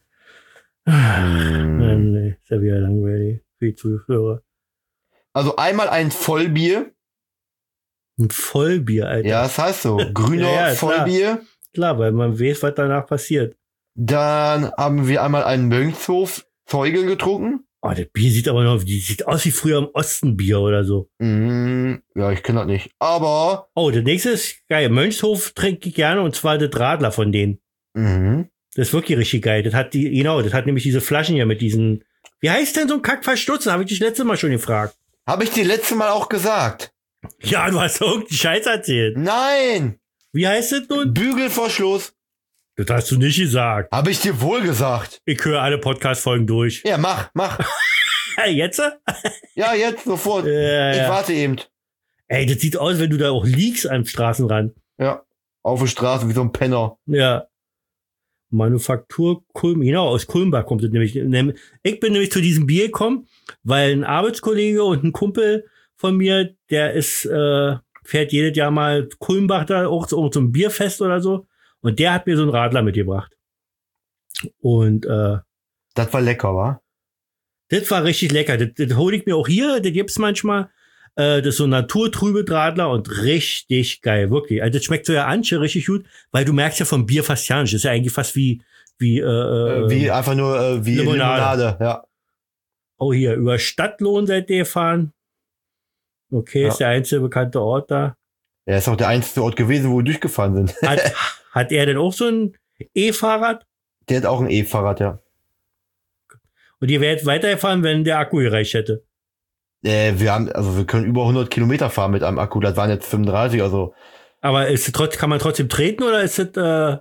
Nee, ist ja wieder langweilig für die Zuhörer. Also einmal ein Vollbier. Ein Vollbier, Alter. Ja, das heißt so. Grüner Ja, Vollbier. Klar, weil man weiß, was danach passiert. Dann haben wir einmal einen Mönchshof Zeuge getrunken. Oh, das Bier sieht aber noch, die sieht aus wie früher im Osten Bier oder so. Ja, ich kenne das nicht. Aber. Oh, das nächste ist geil. Mönchshof trinke ich gerne, und zwar das Radler von denen. Das ist wirklich richtig geil. Das hat nämlich diese Flaschen hier mit diesen, wie heißt denn so ein Kackverstutzen? Habe ich dich letztes Mal schon gefragt. Habe ich dir letztes Mal auch gesagt. Ja, du hast irgendeinen Scheiß erzählt. Nein! Wie heißt das nun? Bügelverschluss. Das hast du nicht gesagt. Habe ich dir wohl gesagt. Ich höre alle Podcast-Folgen durch. Ja, mach. Jetzt? Ja, jetzt, sofort. Ja. Ich warte eben. Ey, das sieht aus, wenn du da auch liegst am Straßenrand. Ja, auf der Straße wie so ein Penner. Ja. Manufaktur Kulm, genau, aus Kulmbach kommt es nämlich. Ich bin nämlich zu diesem Bier gekommen, weil ein Arbeitskollege und ein Kumpel von mir, der ist, fährt jedes Jahr mal Kulmbach da auch so zum Bierfest oder so. Und der hat mir so einen Radler mitgebracht. Und das war lecker, wa? Das war richtig lecker. Das hole ich mir auch hier. Das gibt's manchmal. Das ist so ein naturtrübe Radler und richtig geil, wirklich. Also das schmeckt so ja Ansche richtig gut, weil du merkst ja vom Bier fast ja nicht. Das ist ja eigentlich fast wie einfach nur wie Limonade. Ja. Oh, hier, über Stadtlohn seid ihr gefahren. Okay, ja. Ist der einzige bekannte Ort da. Ja, ist auch der einzige Ort gewesen, wo wir durchgefahren sind. Hat er denn auch so ein E-Fahrrad? Der hat auch ein E-Fahrrad, ja. Und ihr wärt weitergefahren, wenn der Akku gereicht hätte? Wir können über 100 Kilometer fahren mit einem Akku. Das waren jetzt 35, also. Aber kann man trotzdem treten oder ist es ein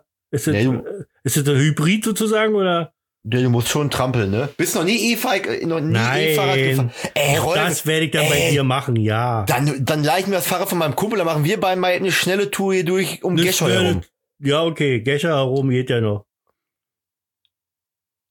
Hybrid sozusagen oder? Du musst schon trampeln, ne? Bist noch nie E-Fahrrad gefahren? Das werde ich dann bei dir machen, ja. Dann leih ich mir das Fahrrad von meinem Kumpel, dann machen wir beide mal eine schnelle Tour hier durch um Gescher herum. Ja, okay, Gescher herum geht ja noch.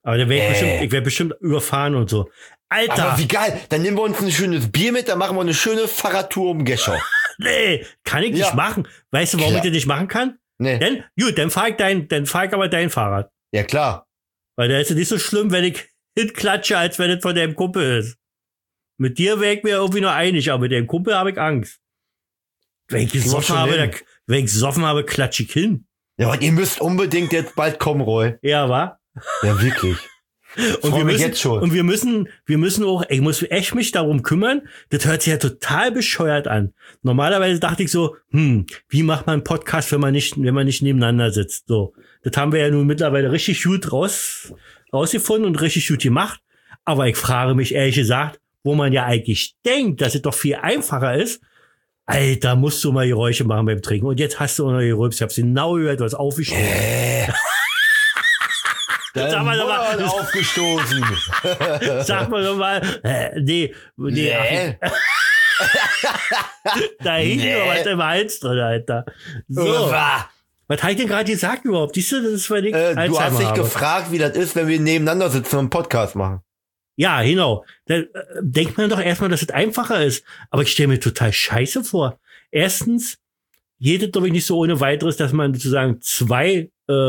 Aber dann ich werde bestimmt überfahren und so. Alter! Aber wie geil. Dann nehmen wir uns ein schönes Bier mit, dann machen wir eine schöne Fahrradtour um Gescher. Nee, kann ich nicht machen. Weißt du, warum ich das nicht machen kann? Nee. Dann fahr ich aber dein Fahrrad. Ja, klar. Weil da ist es nicht so schlimm, wenn ich hinklatsche, als wenn es von deinem Kumpel ist. Mit dir wäre ich mir irgendwie nur einig, aber mit dem Kumpel habe ich Angst. Wenn ich gesoffen habe, klatsche ich hin. Ja, und ihr müsst unbedingt jetzt bald kommen, Roy. Ja, wa? Ja, wirklich. Und wir müssen jetzt schon. Und wir müssen auch, ich muss echt mich darum kümmern. Das hört sich ja total bescheuert an. Normalerweise dachte ich so, wie macht man einen Podcast, wenn man nicht nebeneinander sitzt? So. Das haben wir ja nun mittlerweile richtig gut rausgefunden und richtig gut gemacht. Aber ich frage mich ehrlich gesagt, wo man ja eigentlich denkt, dass es doch viel einfacher ist. Alter, musst du mal Geräusche machen beim Trinken. Und jetzt hast du auch noch gerülpst. Ich hab's genau gehört, du hast aufgestoßen. Sag mal aufgestoßen. Sag mal doch mal, nee. Da hing nur was im Hals drin, Alter. So. Was habe ich denn gerade gesagt überhaupt? Siehst du, das ist, weil ich du hast dich gefragt, wie das ist, wenn wir nebeneinander sitzen und einen Podcast machen. Ja, genau. Da denkt man doch erstmal, dass es einfacher ist. Aber ich stelle mir total scheiße vor. Erstens, geht es, glaube ich, nicht so ohne weiteres, dass man sozusagen zwei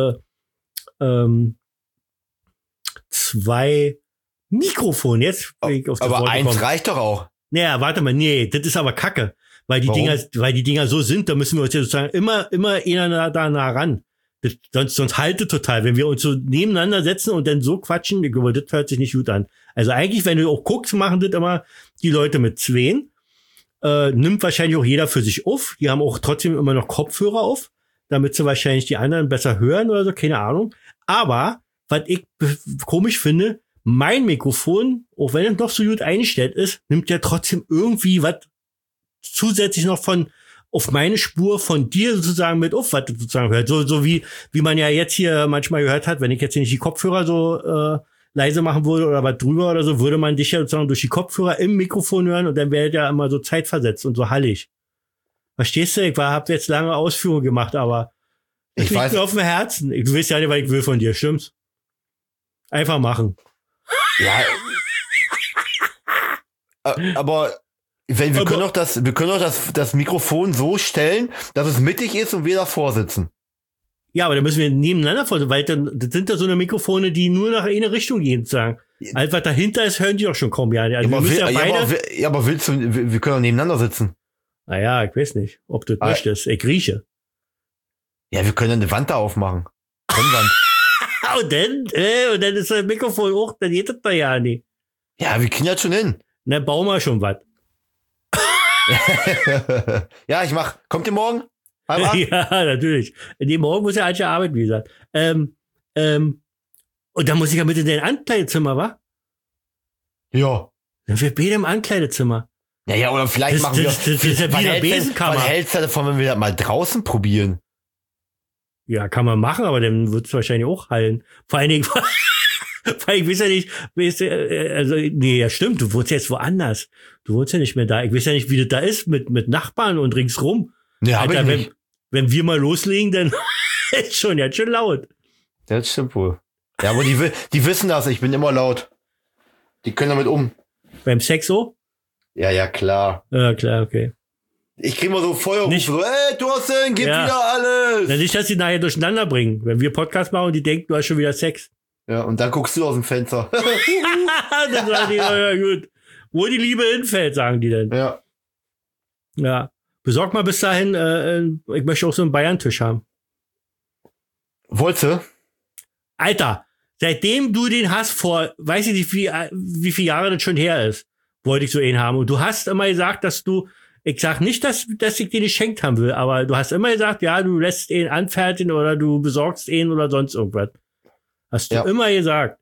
Mikrofone, jetzt bin ich auf das aber Wort eins gekommen. reicht doch auch. Naja, warte mal, nee, das ist aber Kacke. Weil die Dinger so sind, da müssen wir uns ja sozusagen immer einander da nah ran. Sonst haltet total. Wenn wir uns so nebeneinander setzen und dann so quatschen, ich glaube, das hört sich nicht gut an. Also eigentlich, wenn du auch guckst, machen das immer die Leute mit Zweien. Nimmt wahrscheinlich auch jeder für sich auf. Die haben auch trotzdem immer noch Kopfhörer auf, damit sie wahrscheinlich die anderen besser hören oder so, keine Ahnung. Aber, was ich komisch finde, mein Mikrofon, auch wenn es noch so gut eingestellt ist, nimmt ja trotzdem irgendwie was zusätzlich noch auf meine Spur von dir sozusagen mit auf, was du sozusagen hört. So wie man ja jetzt hier manchmal gehört hat, wenn ich jetzt hier nicht die Kopfhörer so leise machen würde oder was drüber oder so, würde man dich ja sozusagen durch die Kopfhörer im Mikrofon hören und dann wäre ja immer so zeitversetzt und so hallig. Verstehst du? Ich habe jetzt lange Ausführungen gemacht, aber ich liegt mir auf dem Herzen. Du weißt ja nicht, was ich will von dir, stimmt's? Einfach machen. Ja. Aber wir können doch das Mikrofon so stellen, dass es mittig ist und wir davor sitzen. Ja, aber da müssen wir nebeneinander vorsitzen, weil das sind da so eine Mikrofone, die nur nach eine Richtung gehen, sozusagen. Alles, was dahinter ist, hören die doch schon kaum. Ja, also aber willst du, wir können doch nebeneinander sitzen. Naja, ich weiß nicht, ob du das möchtest. Ich rieche. Ja, wir können eine Wand da aufmachen. Wand. Und dann ist das Mikrofon hoch, dann geht das da ja nicht. Ja, wir kriegen das schon hin. Na, bauen wir schon was. Ja, kommt ihr morgen? Ja, natürlich. Nee, morgen muss ja alte Arbeit, wie gesagt. Und dann muss ich ja mit in dein Ankleidezimmer, wa? Ja. Dann wir beide im Ankleidezimmer. Ja, oder vielleicht machen wir... Das ist ja wie eine Besenkammer. Was hältst du davon, wenn wir das mal draußen probieren? Ja, kann man machen, aber dann wird es wahrscheinlich auch heilen. Vor allen Dingen, weil ich weiß ja nicht, ja stimmt, du wohnst jetzt woanders. Du wohnst ja nicht mehr da. Ich weiß ja nicht, wie das da ist mit Nachbarn und ringsrum. Ja, Alter, wenn wir mal loslegen, dann ist schon ganz schön laut. Das stimmt wohl. Ja, aber die wissen das, ich bin immer laut. Die können damit um. Beim Sex so? Ja, klar. Ja, klar, okay. Ich krieg mal so Feuerrufe, so, ey, Thorsten, gib wieder alles. Na, nicht, dass die nachher durcheinander bringen. Wenn wir Podcast machen und die denken, du hast schon wieder Sex. Ja, und dann guckst du aus dem Fenster. Dann sagen die, ja, gut. Wo die Liebe hinfällt, sagen die denn. Ja. Ja. Besorg mal bis dahin, ich möchte auch so einen Bayern-Tisch haben. Wolltest du? Alter, seitdem du den hast vor, weiß ich nicht, wie viele Jahre das schon her ist, wollte ich so einen haben. Und du hast immer gesagt, ich sag nicht, dass ich den geschenkt haben will, aber du hast immer gesagt, ja, du lässt ihn anfertigen oder du besorgst ihn oder sonst irgendwas. Hast du immer gesagt.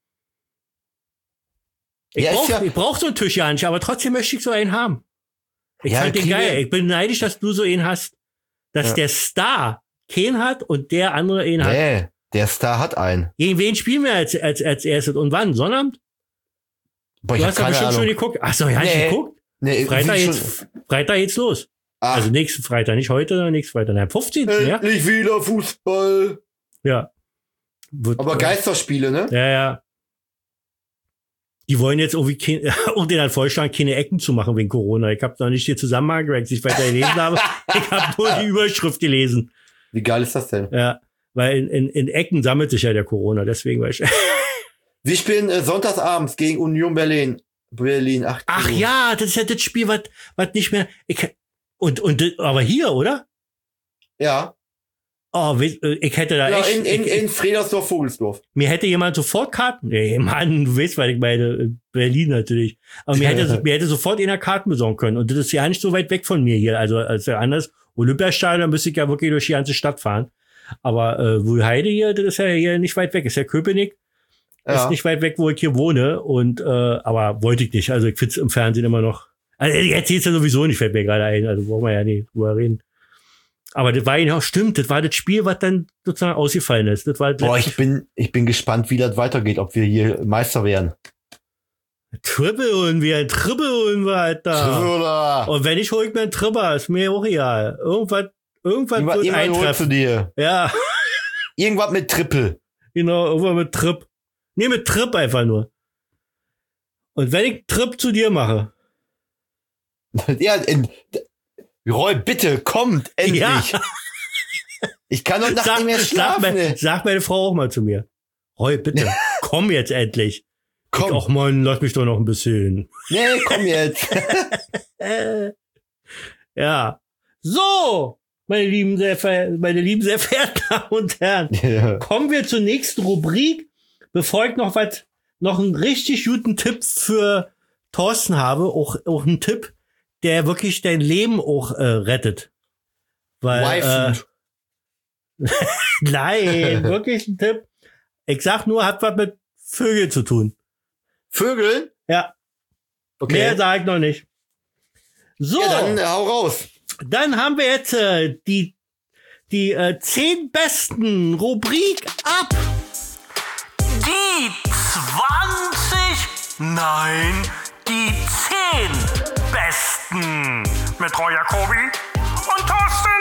Ich brauch so einen Tisch ja nicht, aber trotzdem möchte ich so einen haben. Ich fand den geil. Ich bin neidisch, dass du so einen hast. Dass der Star keinen hat und der andere einen hat. Nee, der Star hat einen. Gegen wen spielen wir als erstes und wann? Sonnabend? Boah, du hast ja bestimmt schon geguckt. Achso, ja, nicht geguckt? Nee, Freitag geht's los. Ach. Also nächsten Freitag, nicht heute, sondern nächsten Freitag. Am 15. Endlich wieder Fußball. Ja. Aber Geisterspiele, ne? Ja. Die wollen jetzt irgendwie und den halt vorschlagen, keine Ecken zu machen wegen Corona. Ich habe noch nicht den Zusammenhang, weil ich nicht weiter gelesen habe. Ich habe nur die Überschrift gelesen. Wie geil ist das denn? Ja, weil in Ecken sammelt sich ja der Corona, deswegen weiß ich. Wir spielen sonntagsabends gegen Union Berlin. Berlin, 8 Ach Uhr. ja, das ist ja das Spiel, was nicht mehr. Aber hier, oder? Ja. Oh, ich hätte da Ja, echt. in Fredersdorf, Vogelsdorf. Mir hätte jemand sofort Karten. Nee, Mann, du weißt, weil ich meine, Berlin natürlich. Aber mir hätte sofort einer Karten besorgen können. Und das ist ja nicht so weit weg von mir hier. Also, als ja anders. Olympiastadion müsste ich ja wirklich durch die ganze Stadt fahren. Aber, Wuhlheide hier, das ist ja hier nicht weit weg. Ist ja Köpenick. Ja. Ist nicht weit weg, wo ich hier wohne. Und, aber wollte ich nicht. Also, ich find's im Fernsehen immer noch. Also, jetzt geht's ja sowieso nicht, fällt mir gerade ein. Also, brauchen wir ja nicht drüber reden. Aber das war ja auch, stimmt, das war das Spiel, was dann sozusagen ausgefallen ist. Das war Boah, ich bin gespannt, wie das weitergeht, ob wir hier Meister werden. Triple holen wir, Alter. Oder? Und wenn ich hol ich mir einen Tripper, ist mir auch egal. Irgendwas wird Jemand holst eintreffen. du dir. Ja, Irgendwas mit Triple. genau, irgendwas mit Trip. Nee, mit Trip einfach nur. Und wenn ich Trip zu dir mache. Ja, Roy, bitte, kommt, endlich. Ja. Ich kann doch nachts nicht mehr schlafen. Sag meine Frau auch mal zu mir. Roy, bitte, komm jetzt endlich. Komm. Ach man, lass mich doch noch ein bisschen. Nee, komm jetzt. Ja. So, meine lieben, sehr verehrten Damen und Herren. Ja. Kommen wir zur nächsten Rubrik, bevor ich noch einen richtig guten Tipp für Thorsten habe. Auch ein Tipp, der wirklich dein Leben auch rettet. Weil, nein, wirklich ein Tipp. Ich sag nur, hat was mit Vögeln zu tun. Vögel? Ja. Okay. Mehr sag ich noch nicht. So. Ja, dann hau raus. Dann haben wir jetzt die 10 besten Rubrik ab. Die 20, nein, die 10 besten mit Roy Jacobi und Thorsten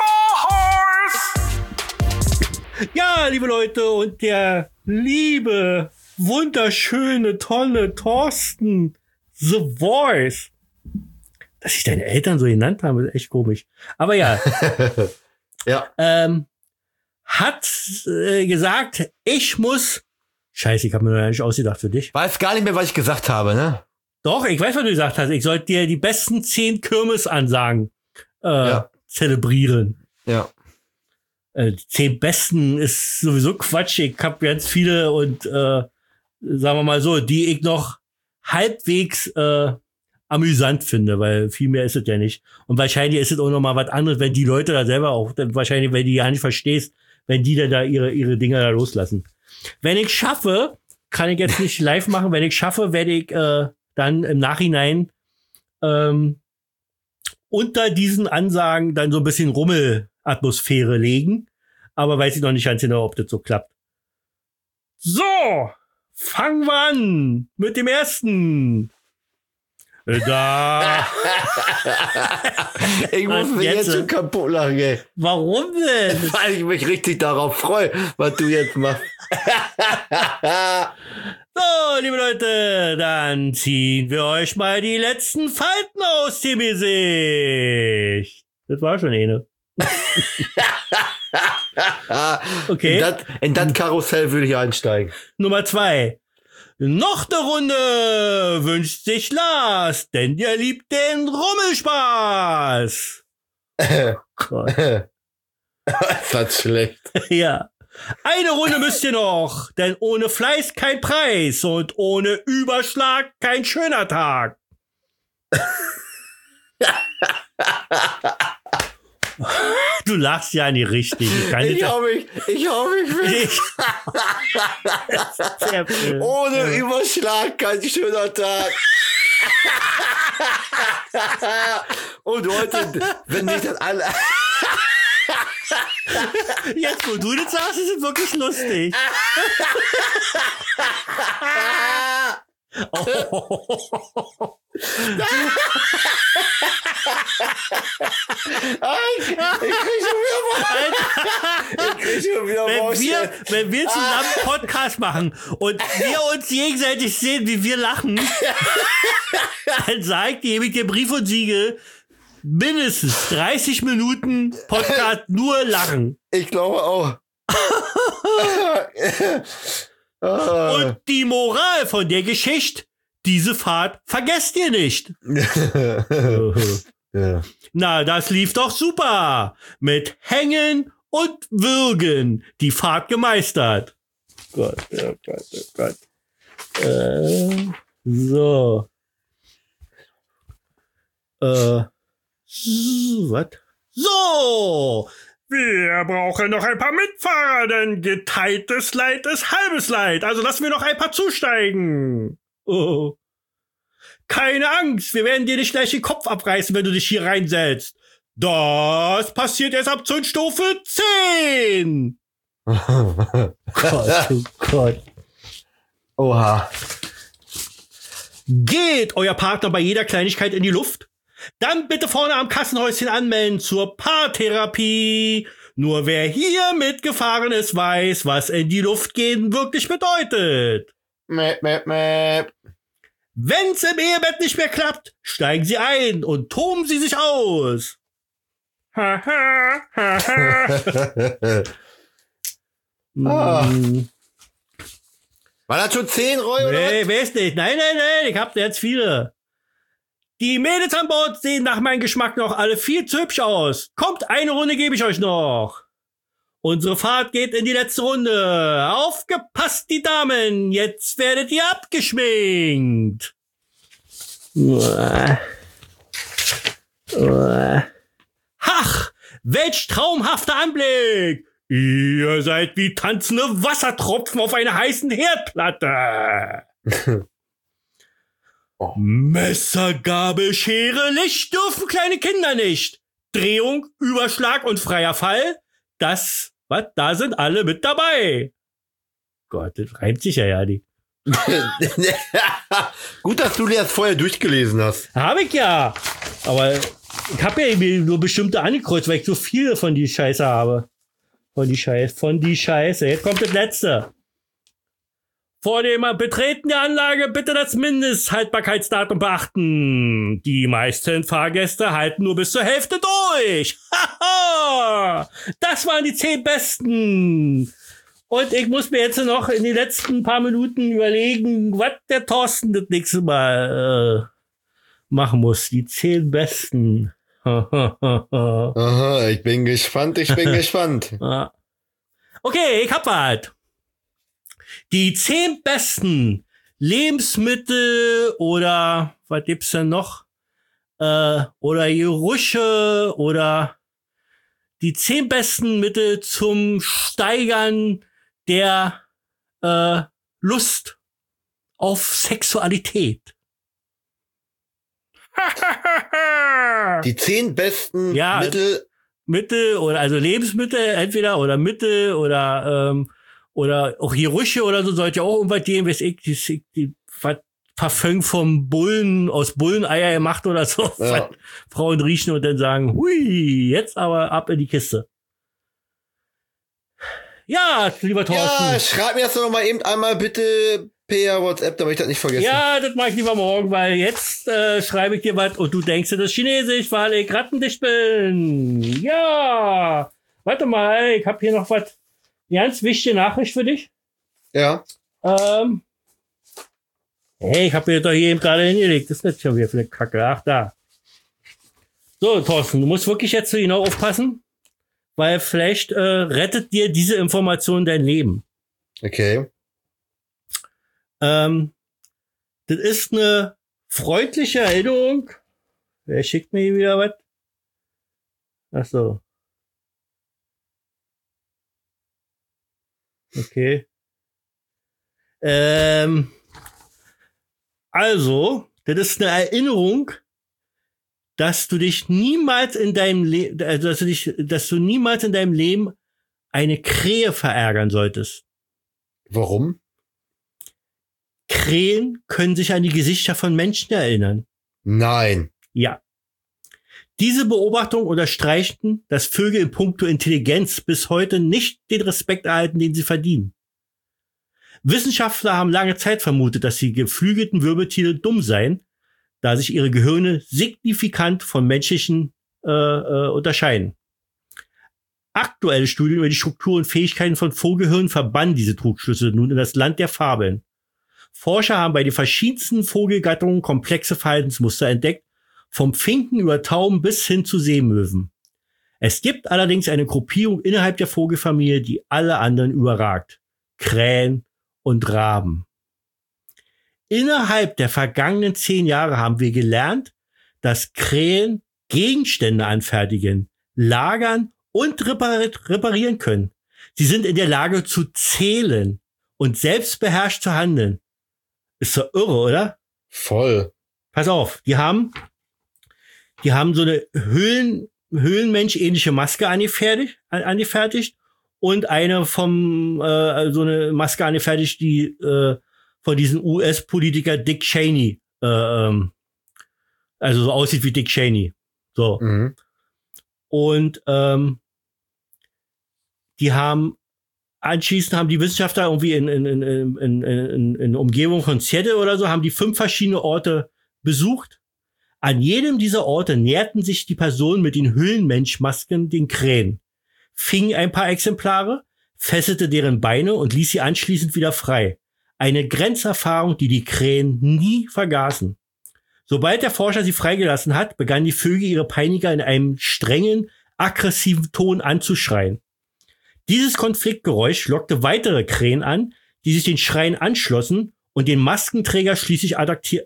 The Voice. Ja, liebe Leute, und der liebe, wunderschöne, tolle Thorsten The Voice. Dass sich deine Eltern so genannt haben, ist echt komisch. Aber ja. Ja. Hat gesagt, ich muss. Scheiße, ich habe mir noch nicht ausgedacht für dich. Weiß gar nicht mehr, was ich gesagt habe, ne? Doch, ich weiß, was du gesagt hast. Ich sollte dir die besten 10 Kirmesansagen zelebrieren. Ja. Die 10 besten ist sowieso Quatsch. Ich habe ganz viele und sagen wir mal so, die ich noch halbwegs amüsant finde, weil viel mehr ist es ja nicht. Und wahrscheinlich ist es auch noch mal was anderes, wenn die Leute da selber auch, wahrscheinlich, wenn die ja nicht verstehst, wenn die dann da ihre Dinger da loslassen. Wenn ich schaffe, kann ich jetzt nicht live machen, wenn ich schaffe, werde ich dann im Nachhinein unter diesen Ansagen dann so ein bisschen Rummelatmosphäre legen. Aber weiß ich noch nicht ganz genau, ob das so klappt. So, fangen wir an mit dem ersten. Da. Ich muss mich jetzt schon kaputt lachen, ey. Warum denn? Weil ich mich richtig darauf freue, was du jetzt machst. So, liebe Leute, dann ziehen wir euch mal die letzten Falten aus dem Gesicht. Das war schon eine. Okay. In das Karussell würde ich einsteigen. Nummer 2. Noch eine Runde wünscht sich Lars, denn der liebt den Rummelspaß. Gott. Ist das schlecht. Ja. Eine Runde müsst ihr noch, denn ohne Fleiß kein Preis und ohne Überschlag kein schöner Tag. Du lachst ja nicht richtig. Ich hau mich weg. Ohne Überschlag kein schöner Tag. Und heute, wenn nicht das alle... Jetzt, wo du das sagst, ist es wirklich lustig. Oh. Ich krieg schon wieder Wenn wir zusammen einen Podcast machen und wir uns gegenseitig sehen, wie wir lachen, dann gebe ich dir Brief und Siegel, mindestens 30 Minuten Podcast nur lachen. Ich glaube auch. Und die Moral von der Geschichte, diese Fahrt vergesst ihr nicht. Ja. Na, das lief doch super. Mit Hängen und Würgen die Fahrt gemeistert. Gott, oh Gott, oh Gott. So. Was? So. Wir brauchen noch ein paar Mitfahrer, denn geteiltes Leid ist halbes Leid. Also lassen wir noch ein paar zusteigen. Oh. Keine Angst, wir werden dir nicht gleich den Kopf abreißen, wenn du dich hier reinsetzt. Das passiert erst ab Zündstufe 10. Gott, oh Gott. Oha. Geht euer Partner bei jeder Kleinigkeit in die Luft? Dann bitte vorne am Kassenhäuschen anmelden zur Paartherapie. Nur wer hier mitgefahren ist, weiß, was in die Luft gehen wirklich bedeutet. Mäp, mäp, mäp. Wenn's im Ehebett nicht mehr klappt, steigen Sie ein und toben Sie sich aus. Haha, haha. Waren das schon 10, Roy? Nee, weiß nicht. Nein, ich hab jetzt viele. Die Mädels an Bord sehen nach meinem Geschmack noch alle viel zu hübsch aus. Kommt, eine Runde gebe ich euch noch. Unsere Fahrt geht in die letzte Runde. Aufgepasst, die Damen. Jetzt werdet ihr abgeschminkt. Ach, welch traumhafter Anblick. Ihr seid wie tanzende Wassertropfen auf einer heißen Herdplatte. Oh. Messer, Gabel, Schere, Licht dürfen kleine Kinder nicht. Drehung, Überschlag und freier Fall. Da sind alle mit dabei. Gott, das reimt sich ja, die. Gut, dass du dir das vorher durchgelesen hast. Hab ich ja. Aber ich habe ja irgendwie nur bestimmte angekreuzt, weil ich so viele von die Scheiße habe. Von die Scheiße. Jetzt kommt das letzte. Vor dem Betreten der Anlage bitte das Mindesthaltbarkeitsdatum beachten. Die meisten Fahrgäste halten nur bis zur Hälfte durch. Haha! Das waren die 10 Besten. Und ich muss mir jetzt noch in den letzten paar Minuten überlegen, was der Thorsten das nächste Mal machen muss. Die 10 Besten. Aha, ich bin gespannt. Okay, ich hab was. Die 10 besten Lebensmittel oder was gibt's denn noch? Oder Gerüche oder die 10 besten Mittel zum Steigern der Lust auf Sexualität. Die 10 besten Ja, Mittel oder also Lebensmittel entweder oder Mittel oder auch Gerüche oder so sollte ja auch irgendwas geben, weiß ich, die Parfüm vom Bullen aus Bulleneier gemacht oder so. Ja. Frauen riechen und dann sagen, hui, jetzt aber ab in die Kiste. Ja, lieber Thorsten. Ja, schreib mir das doch noch mal eben einmal bitte per WhatsApp, damit ich das nicht vergesse. Ja, das mache ich lieber morgen, weil jetzt schreibe ich dir was und du denkst, das ist Chinesisch, weil ich rattendicht bin. Ja, warte mal, ich habe hier noch was. Eine ganz wichtige Nachricht für dich. Ja. Hey, ich habe mir doch hier eben gerade hingelegt. Das ist nicht schon wieder für eine Kacke. Ach, da. So, Thorsten, du musst wirklich jetzt so genau aufpassen, weil vielleicht rettet dir diese Information dein Leben. Okay. Das ist eine freundliche Erinnerung. Wer schickt mir hier wieder was? Ach so. Okay. Also, das ist eine Erinnerung, dass du dich niemals in deinem Leben, dass du niemals in deinem Leben eine Krähe verärgern solltest. Warum? Krähen können sich an die Gesichter von Menschen erinnern. Nein. Ja. Diese Beobachtung unterstreichten, dass Vögel in puncto Intelligenz bis heute nicht den Respekt erhalten, den sie verdienen. Wissenschaftler haben lange Zeit vermutet, dass die geflügelten Wirbeltiere dumm seien, da sich ihre Gehirne signifikant von menschlichen unterscheiden. Aktuelle Studien über die Struktur und Fähigkeiten von Vogelhirnen verbannen diese Trugschlüsse nun in das Land der Fabeln. Forscher haben bei den verschiedensten Vogelgattungen komplexe Verhaltensmuster entdeckt, vom Finken über Tauben bis hin zu Seemöwen. Es gibt allerdings eine Gruppierung innerhalb der Vogelfamilie, die alle anderen überragt. Krähen und Raben. Innerhalb der vergangenen 10 Jahre haben wir gelernt, dass Krähen Gegenstände anfertigen, lagern und reparieren können. Sie sind in der Lage zu zählen und selbstbeherrscht zu handeln. Ist doch irre, oder? Voll. Pass auf, die haben so eine Höhlenmensch-ähnliche Maske angefertigt und eine so eine Maske angefertigt, die von diesem US-Politiker Dick Cheney, also so aussieht wie Dick Cheney. So. Mhm. Und anschließend haben die Wissenschaftler irgendwie in Umgebung von Seattle oder so, haben die 5 verschiedene Orte besucht. An jedem dieser Orte näherten sich die Personen mit den Höhlenmenschmasken den Krähen, fing ein paar Exemplare, fesselte deren Beine und ließ sie anschließend wieder frei. Eine Grenzerfahrung, die die Krähen nie vergaßen. Sobald der Forscher sie freigelassen hat, begannen die Vögel ihre Peiniger in einem strengen, aggressiven Ton anzuschreien. Dieses Konfliktgeräusch lockte weitere Krähen an, die sich den Schreien anschlossen und den Maskenträger schließlich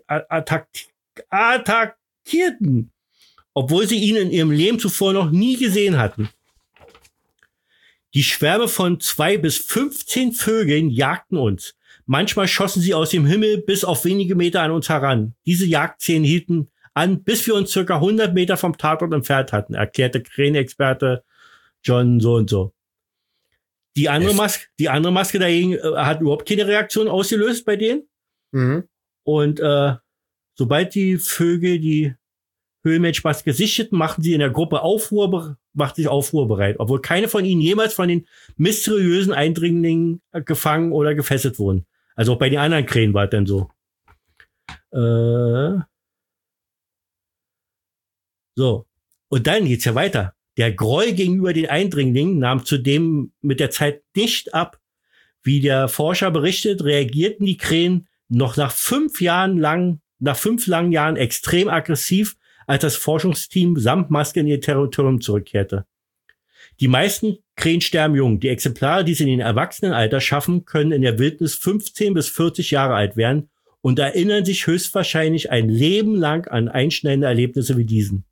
attackierten, obwohl sie ihn in ihrem Leben zuvor noch nie gesehen hatten. Die Schwärme von 2 bis 15 Vögeln jagten uns. Manchmal schossen sie aus dem Himmel bis auf wenige Meter an uns heran. Diese Jagdszenen hielten an, bis wir uns circa 100 Meter vom Tatort entfernt hatten, erklärte Krähenexperte John so und so. Die andere Maske dagegen hat überhaupt keine Reaktion ausgelöst bei denen. Mhm. Und sobald die Vögel die Höhlenmenschmaske sichteten, machten sie in der Gruppe Aufruhr bereit, obwohl keine von ihnen jemals von den mysteriösen Eindringlingen gefangen oder gefesselt wurden. Also auch bei den anderen Krähen war es dann so. So. Und dann geht's ja weiter. Der Groll gegenüber den Eindringlingen nahm zudem mit der Zeit nicht ab. Wie der Forscher berichtet, reagierten die Krähen noch nach 5 langen Jahren extrem aggressiv, als das Forschungsteam samt Maske in ihr Territorium zurückkehrte. Die meisten Krähen sterben jung. Die Exemplare, die es in den Erwachsenenalter schaffen, können in der Wildnis 15 bis 40 Jahre alt werden und erinnern sich höchstwahrscheinlich ein Leben lang an einschneidende Erlebnisse wie diesen.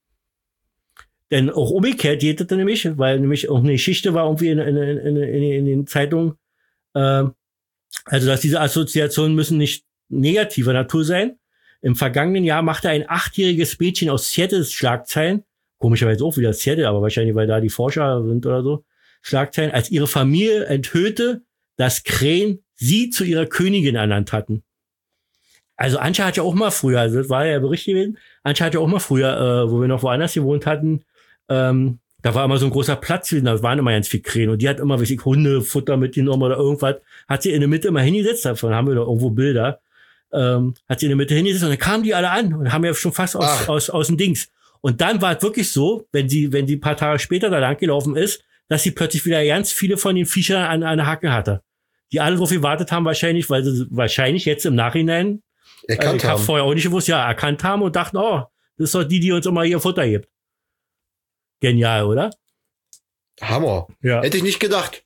Denn auch umgekehrt geht das nämlich, weil nämlich auch eine Geschichte war irgendwie in den Zeitungen, also dass diese Assoziationen müssen nicht negativer Natur sein. Im vergangenen Jahr machte ein 8-jähriges Mädchen aus Seattle Schlagzeilen, komischerweise auch wieder Seattle, aber wahrscheinlich, weil da die Forscher sind oder so, Schlagzeilen, als ihre Familie enthüllte, dass Krähen sie zu ihrer Königin ernannt hatten. Also Antje hat ja auch mal früher, also das war ja Bericht gewesen, Antje hat ja auch mal früher, wo wir noch woanders gewohnt hatten, da war immer so ein großer Platz, da waren immer ganz viele Krähen und die hat immer, weiß ich, Hundefutter mitgenommen oder irgendwas, hat sie in der Mitte immer hingesetzt, davon haben wir da irgendwo Bilder, hat sie in der Mitte hingesetzt und dann kamen die alle an und haben ja schon fast aus dem Dings. Und dann war es wirklich so, wenn sie ein paar Tage später da lang gelaufen ist, dass sie plötzlich wieder ganz viele von den Viechern an der Hacke hatte. Die alle drauf gewartet haben wahrscheinlich, weil sie wahrscheinlich jetzt im Nachhinein Erkannt haben. vorher auch nicht gewusst, ja, erkannt haben und dachten, oh, das ist doch die uns immer hier Futter gibt. Genial, oder? Hammer. Ja. Hätte ich nicht gedacht.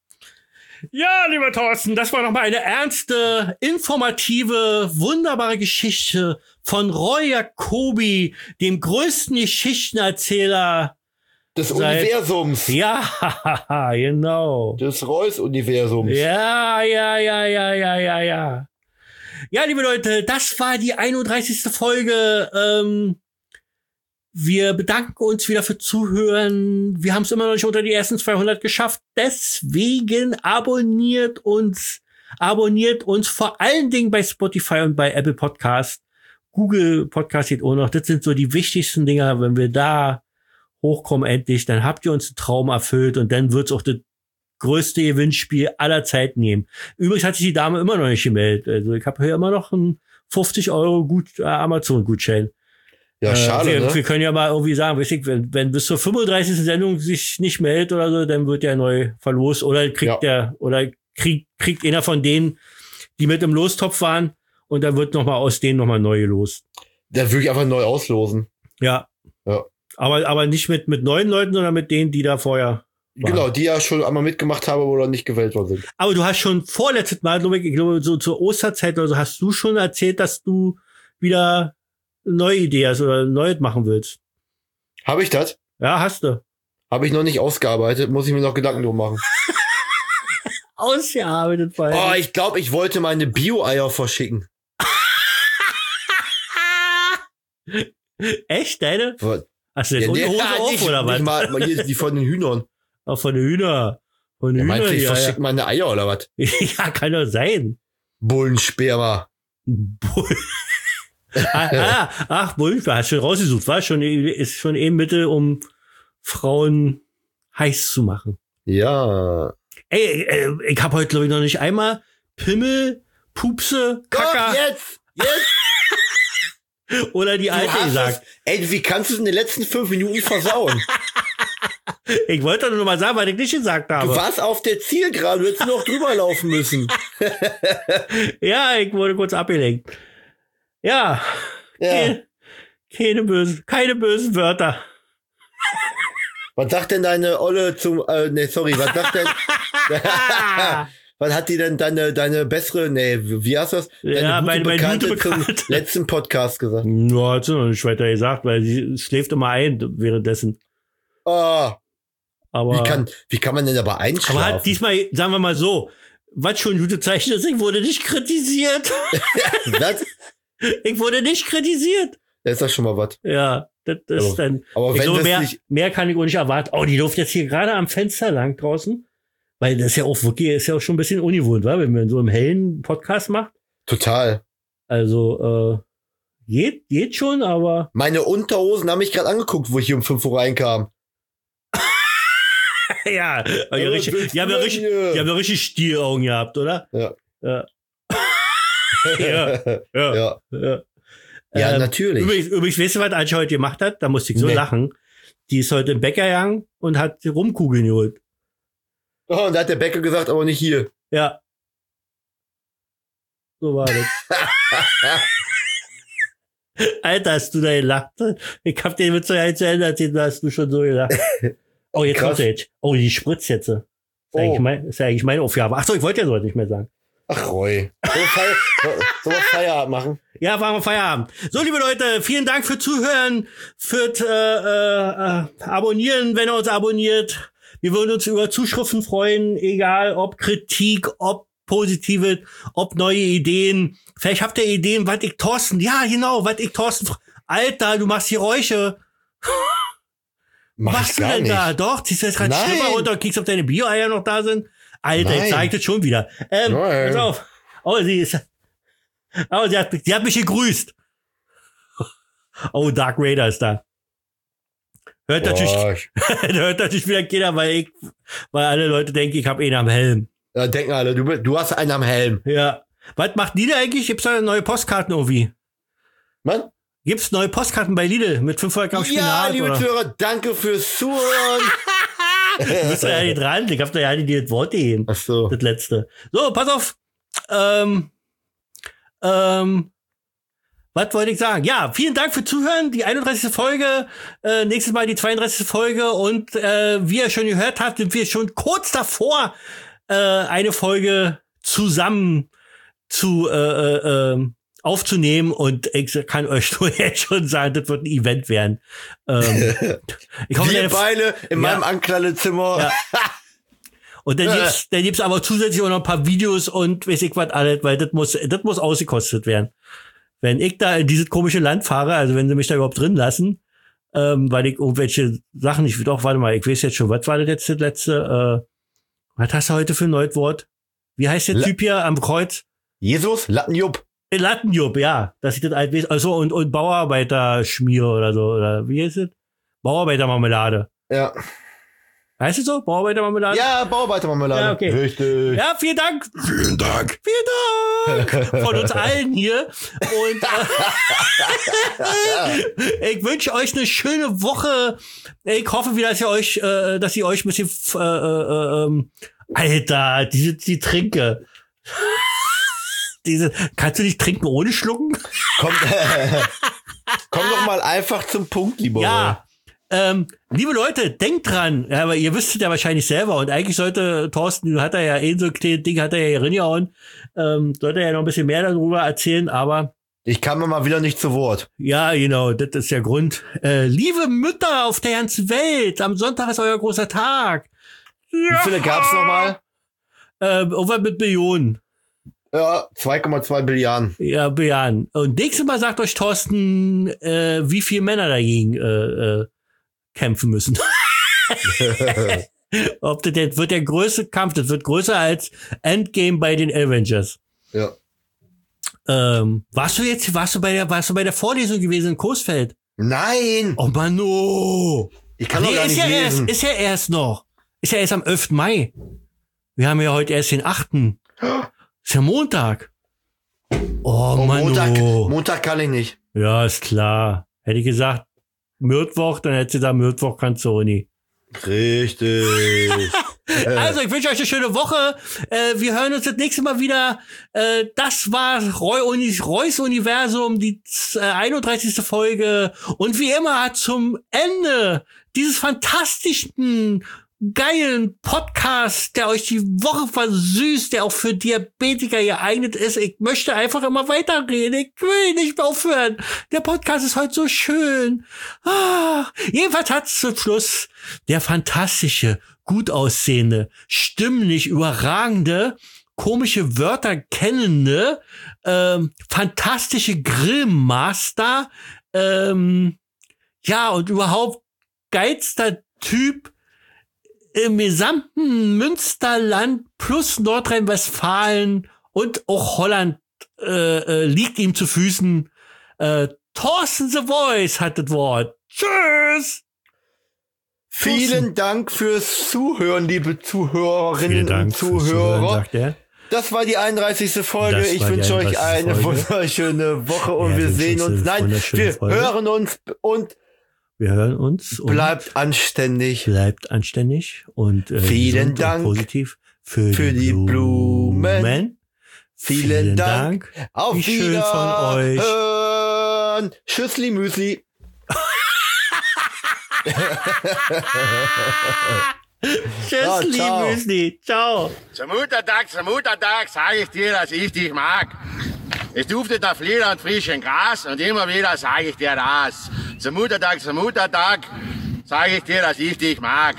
Ja, lieber Thorsten, das war nochmal eine ernste, informative, wunderbare Geschichte von Roy Jacobi, dem größten Geschichtenerzähler Des Universums. Ja, genau. Des Reus-Universums. Ja. Ja, liebe Leute, das war die 31. Folge. Wir bedanken uns wieder für Zuhören. Wir haben es immer noch nicht unter die ersten 200 geschafft. Deswegen abonniert uns Abonniert uns vor allen Dingen bei Spotify und bei Apple Podcast. Google Podcast geht auch noch. Das sind so die wichtigsten Dinger. Wenn wir da hochkommen endlich, dann habt ihr uns einen Traum erfüllt und dann wird's auch das größte Gewinnspiel aller Zeiten geben. Übrigens hat sich die Dame immer noch nicht gemeldet. Also ich habe hier immer noch einen 50 € Amazon-Gutschein. Ja, schade, wir können ja mal irgendwie sagen, weiß ich, wenn bis zur 35. Sendung sich nicht meldet oder so, dann wird der neu verlost oder kriegt kriegt einer von denen, die mit im Lostopf waren und dann wird nochmal aus denen nochmal neu gelost. Der will ich einfach neu auslosen. Ja. Aber nicht mit neuen Leuten, sondern mit denen, die da vorher waren. Genau, die ja schon einmal mitgemacht haben oder nicht gewählt worden sind. Aber du hast schon vorletztes Mal, ich glaube, so zur Osterzeit oder so, hast du schon erzählt, dass du wieder eine neue Idee hast oder Neues machen willst. Habe ich das? Ja, hast du. Habe ich noch nicht ausgearbeitet, muss ich mir noch Gedanken drum machen. Ausgearbeitet, weil. Oh, ich glaube, ich wollte meine Bio-Eier verschicken. Echt, deine? Was? Hast du jetzt ohne Hose auf, oder was? Mal hier die von den Hühnern. Auch von den Hühnern. Von den Meinst du, ich Hühnern, verschicke meine Eier oder was? Ja, kann doch sein. Bullensperma. Bullensperma, hast schon rausgesucht, ist schon eben Mittel, um Frauen heiß zu machen. Ja. Ey, ich habe heute, glaube ich, noch nicht einmal Pimmel, Pupse, Kacker. Doch, jetzt! Oder die Alte gesagt. Ey, wie kannst du es in den letzten 5 Minuten versauen? Ich wollte doch nur mal sagen, was ich nicht gesagt habe. Du warst auf der Zielgeraden, du hättest noch drüber laufen müssen. Ja, ich wurde kurz abgelenkt. Ja. Keine bösen Wörter. Was sagt denn deine Olle zum, was sagt denn, was hat die denn deine bessere, wie hast du das? Deine meine Bekannte gute Bekannte zum letzten Podcast gesagt. Ja, hat sie noch nicht weiter gesagt, weil sie schläft immer ein währenddessen. Oh. Aber Wie kann man denn dabei einschlafen? Aber hat diesmal, sagen wir mal so, was schon gute Zeichen ist, ich wurde nicht kritisiert. Was? Ich wurde nicht kritisiert. Das ist doch schon mal was. Ja, das ist dann. Aber wenn so, mehr kann ich auch nicht erwarten. Oh, die läuft jetzt hier gerade am Fenster lang draußen. Weil das ist ja auch wirklich, ist ja auch schon ein bisschen ungewohnt, wa? Wenn man so im hellen Podcast macht. Total. Also, geht schon, aber. Meine Unterhosen haben mich gerade angeguckt, wo ich hier um 5 Uhr reinkam. Ja, die haben ja richtig Stieraugen gehabt, oder? Ja. Ja, natürlich. Übrigens, weißt du, was Antje heute gemacht hat? Da musste ich so lachen. Die ist heute im Bäcker gegangen und hat Rumkugeln geholt. Oh, und da hat der Bäcker gesagt, aber nicht hier. Ja. So war das. Alter, hast du da gelacht? Ich hab den Witz ja jetzt zu Ende erzählt, da hast du schon so gelacht. Oh, jetzt kommt er jetzt. Oh, die Spritz jetzt. Ist ja eigentlich meine Aufgabe. Ach so, ich wollte ja so nicht mehr sagen. Ach, Roy. Sollen wir Feierabend machen? Ja, machen wir Feierabend. So, liebe Leute, vielen Dank für Zuhören, für Abonnieren, wenn ihr uns abonniert. Wir würden uns über Zuschriften freuen, egal ob Kritik, ob positive, ob neue Ideen. Vielleicht habt ihr Ideen, was ich Thorsten, Alter, du machst Geräusche. Was du denn da? Doch, ziehst du jetzt gerade Schlimmer runter und kriegst, ob deine Bio-Eier noch da sind? Alter, jetzt sag ich das schon wieder. Pass auf. Oh, sie hat mich gegrüßt. Oh, Dark Raider ist da. Hört natürlich wieder keiner, weil alle Leute denken, ich habe einen am Helm. Ja, denken alle, du hast einen am Helm. Ja. Was macht Lidl eigentlich? Gibt's da neue Postkarten irgendwie? Was? Gibt's neue Postkarten bei Lidl mit 500 Gramm Spinat? Ja, liebe Zuhörer, danke fürs Zuhören. Du bist ja nicht dran. Ich hab da ja nicht das Wort gegeben. Ach so. Das letzte. So, pass auf. Was wollte ich sagen? Ja, vielen Dank für Zuhören. Die 31. Folge, nächstes Mal die 32. Folge und wie ihr schon gehört habt, sind wir schon kurz davor, eine Folge zusammen zu aufzunehmen und ich kann euch nur jetzt schon sagen, das wird ein Event werden. Ich hoffe, wir beide in meinem Ankleidezimmer. Ja. Und dann gibt's aber zusätzlich auch noch ein paar Videos und weiß ich was alles, weil das muss ausgekostet werden. Wenn ich da in dieses komische Land fahre, also wenn sie mich da überhaupt drin lassen, weil ich irgendwelche Sachen nicht, doch, warte mal, ich weiß jetzt schon, was war das jetzt das letzte, was hast du heute für ein neues Wort? Wie heißt der Typ hier am Kreuz? Jesus? Lattenjupp? Lattenjupp, ja. Dass ich das alt weiß. Also und Bauarbeiter-Schmier oder so. Oder wie heißt es? Bauarbeitermarmelade. Ja. Heißt es so? Bauarbeitermarmelade? Ja, Bauarbeitermarmelade. Ja, okay. Richtig. Ja, vielen Dank. Vielen Dank. Vielen Dank. Von uns allen hier. Und ich wünsche euch eine schöne Woche. Ich hoffe wieder, dass ihr euch ein bisschen Alter, die Trinke. Kannst du nicht trinken ohne Schlucken? Komm doch mal einfach zum Punkt, lieber. Ja. Liebe Leute, denkt dran, ja, aber ihr wüsstet ja wahrscheinlich selber und eigentlich sollte Thorsten, hat er ja so ein kleines Ding, hat er ja hier reingehauen, sollte er ja noch ein bisschen mehr darüber erzählen, aber ich kam mir mal wieder nicht zu Wort. ja, genau, das ist der Grund. Liebe Mütter auf der ganzen Welt, am Sonntag ist euer großer Tag. Wie viele gab's nochmal? Irgendwas mit Billionen. Ja, 2,2 Billiarden. Ja, Billiarden. Und nächstes Mal sagt euch Thorsten, wie viele Männer dagegen kämpfen müssen. Ob das wird der größte Kampf, das wird größer als Endgame bei den Avengers. Ja. Warst du bei der Vorlesung gewesen in Coesfeld? Nein! Oh Mano! Ich kann doch gar nicht lesen. Ist ja erst am 11. Mai. Wir haben ja heute erst den 8. Ist ja Montag. Oh Mano. Montag kann ich nicht. Ja, ist klar. Hätte ich gesagt, Mittwoch, dann hätte sie da Mittwoch kannst du Uni. Richtig. Also, ich wünsche euch eine schöne Woche. Wir hören uns das nächste Mal wieder. Das war Reus Universum, die 31. Folge. Und wie immer zum Ende dieses fantastischen, geilen Podcast, der euch die Woche versüßt, der auch für Diabetiker geeignet ist. Ich möchte einfach immer weiterreden. Ich will nicht mehr aufhören. Der Podcast ist heute so schön. Jedenfalls hat zum Schluss der fantastische, gut aussehende, stimmlich überragende, komische Wörter kennende, fantastische Grillmaster, ja, und überhaupt geilster Typ im gesamten Münsterland plus Nordrhein-Westfalen und auch Holland liegt ihm zu Füßen. Thorsten The Voice hat das Wort. Tschüss! Vielen Dank fürs Zuhören, liebe Zuhörerinnen und Zuhörer. Sagt er. Das war die 31. Folge. Ich wünsche euch eine wunderschöne Woche und wir sehen uns. Nein, wir hören uns und bleibt anständig. Bleibt anständig und vielen Dank und positiv für die Blumen. Vielen Dank. Auf Wie schön von euch. Tschüssli Müsli. Tschüssli Müsli. Ciao. Zum Muttertag sage ich dir, dass ich dich mag. Es duftet nach Flieder und frischem Gras und immer wieder sage ich dir das. Zum Muttertag sage ich dir, dass ich dich mag.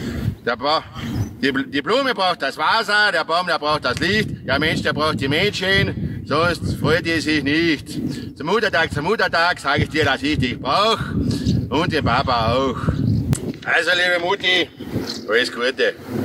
Die Blume braucht das Wasser, der Baum, der braucht das Licht, der Mensch, der braucht die Mädchen, sonst freut die sich nicht. Zum Muttertag sage ich dir, dass ich dich brauch und den Papa auch. Also, liebe Mutti, alles Gute.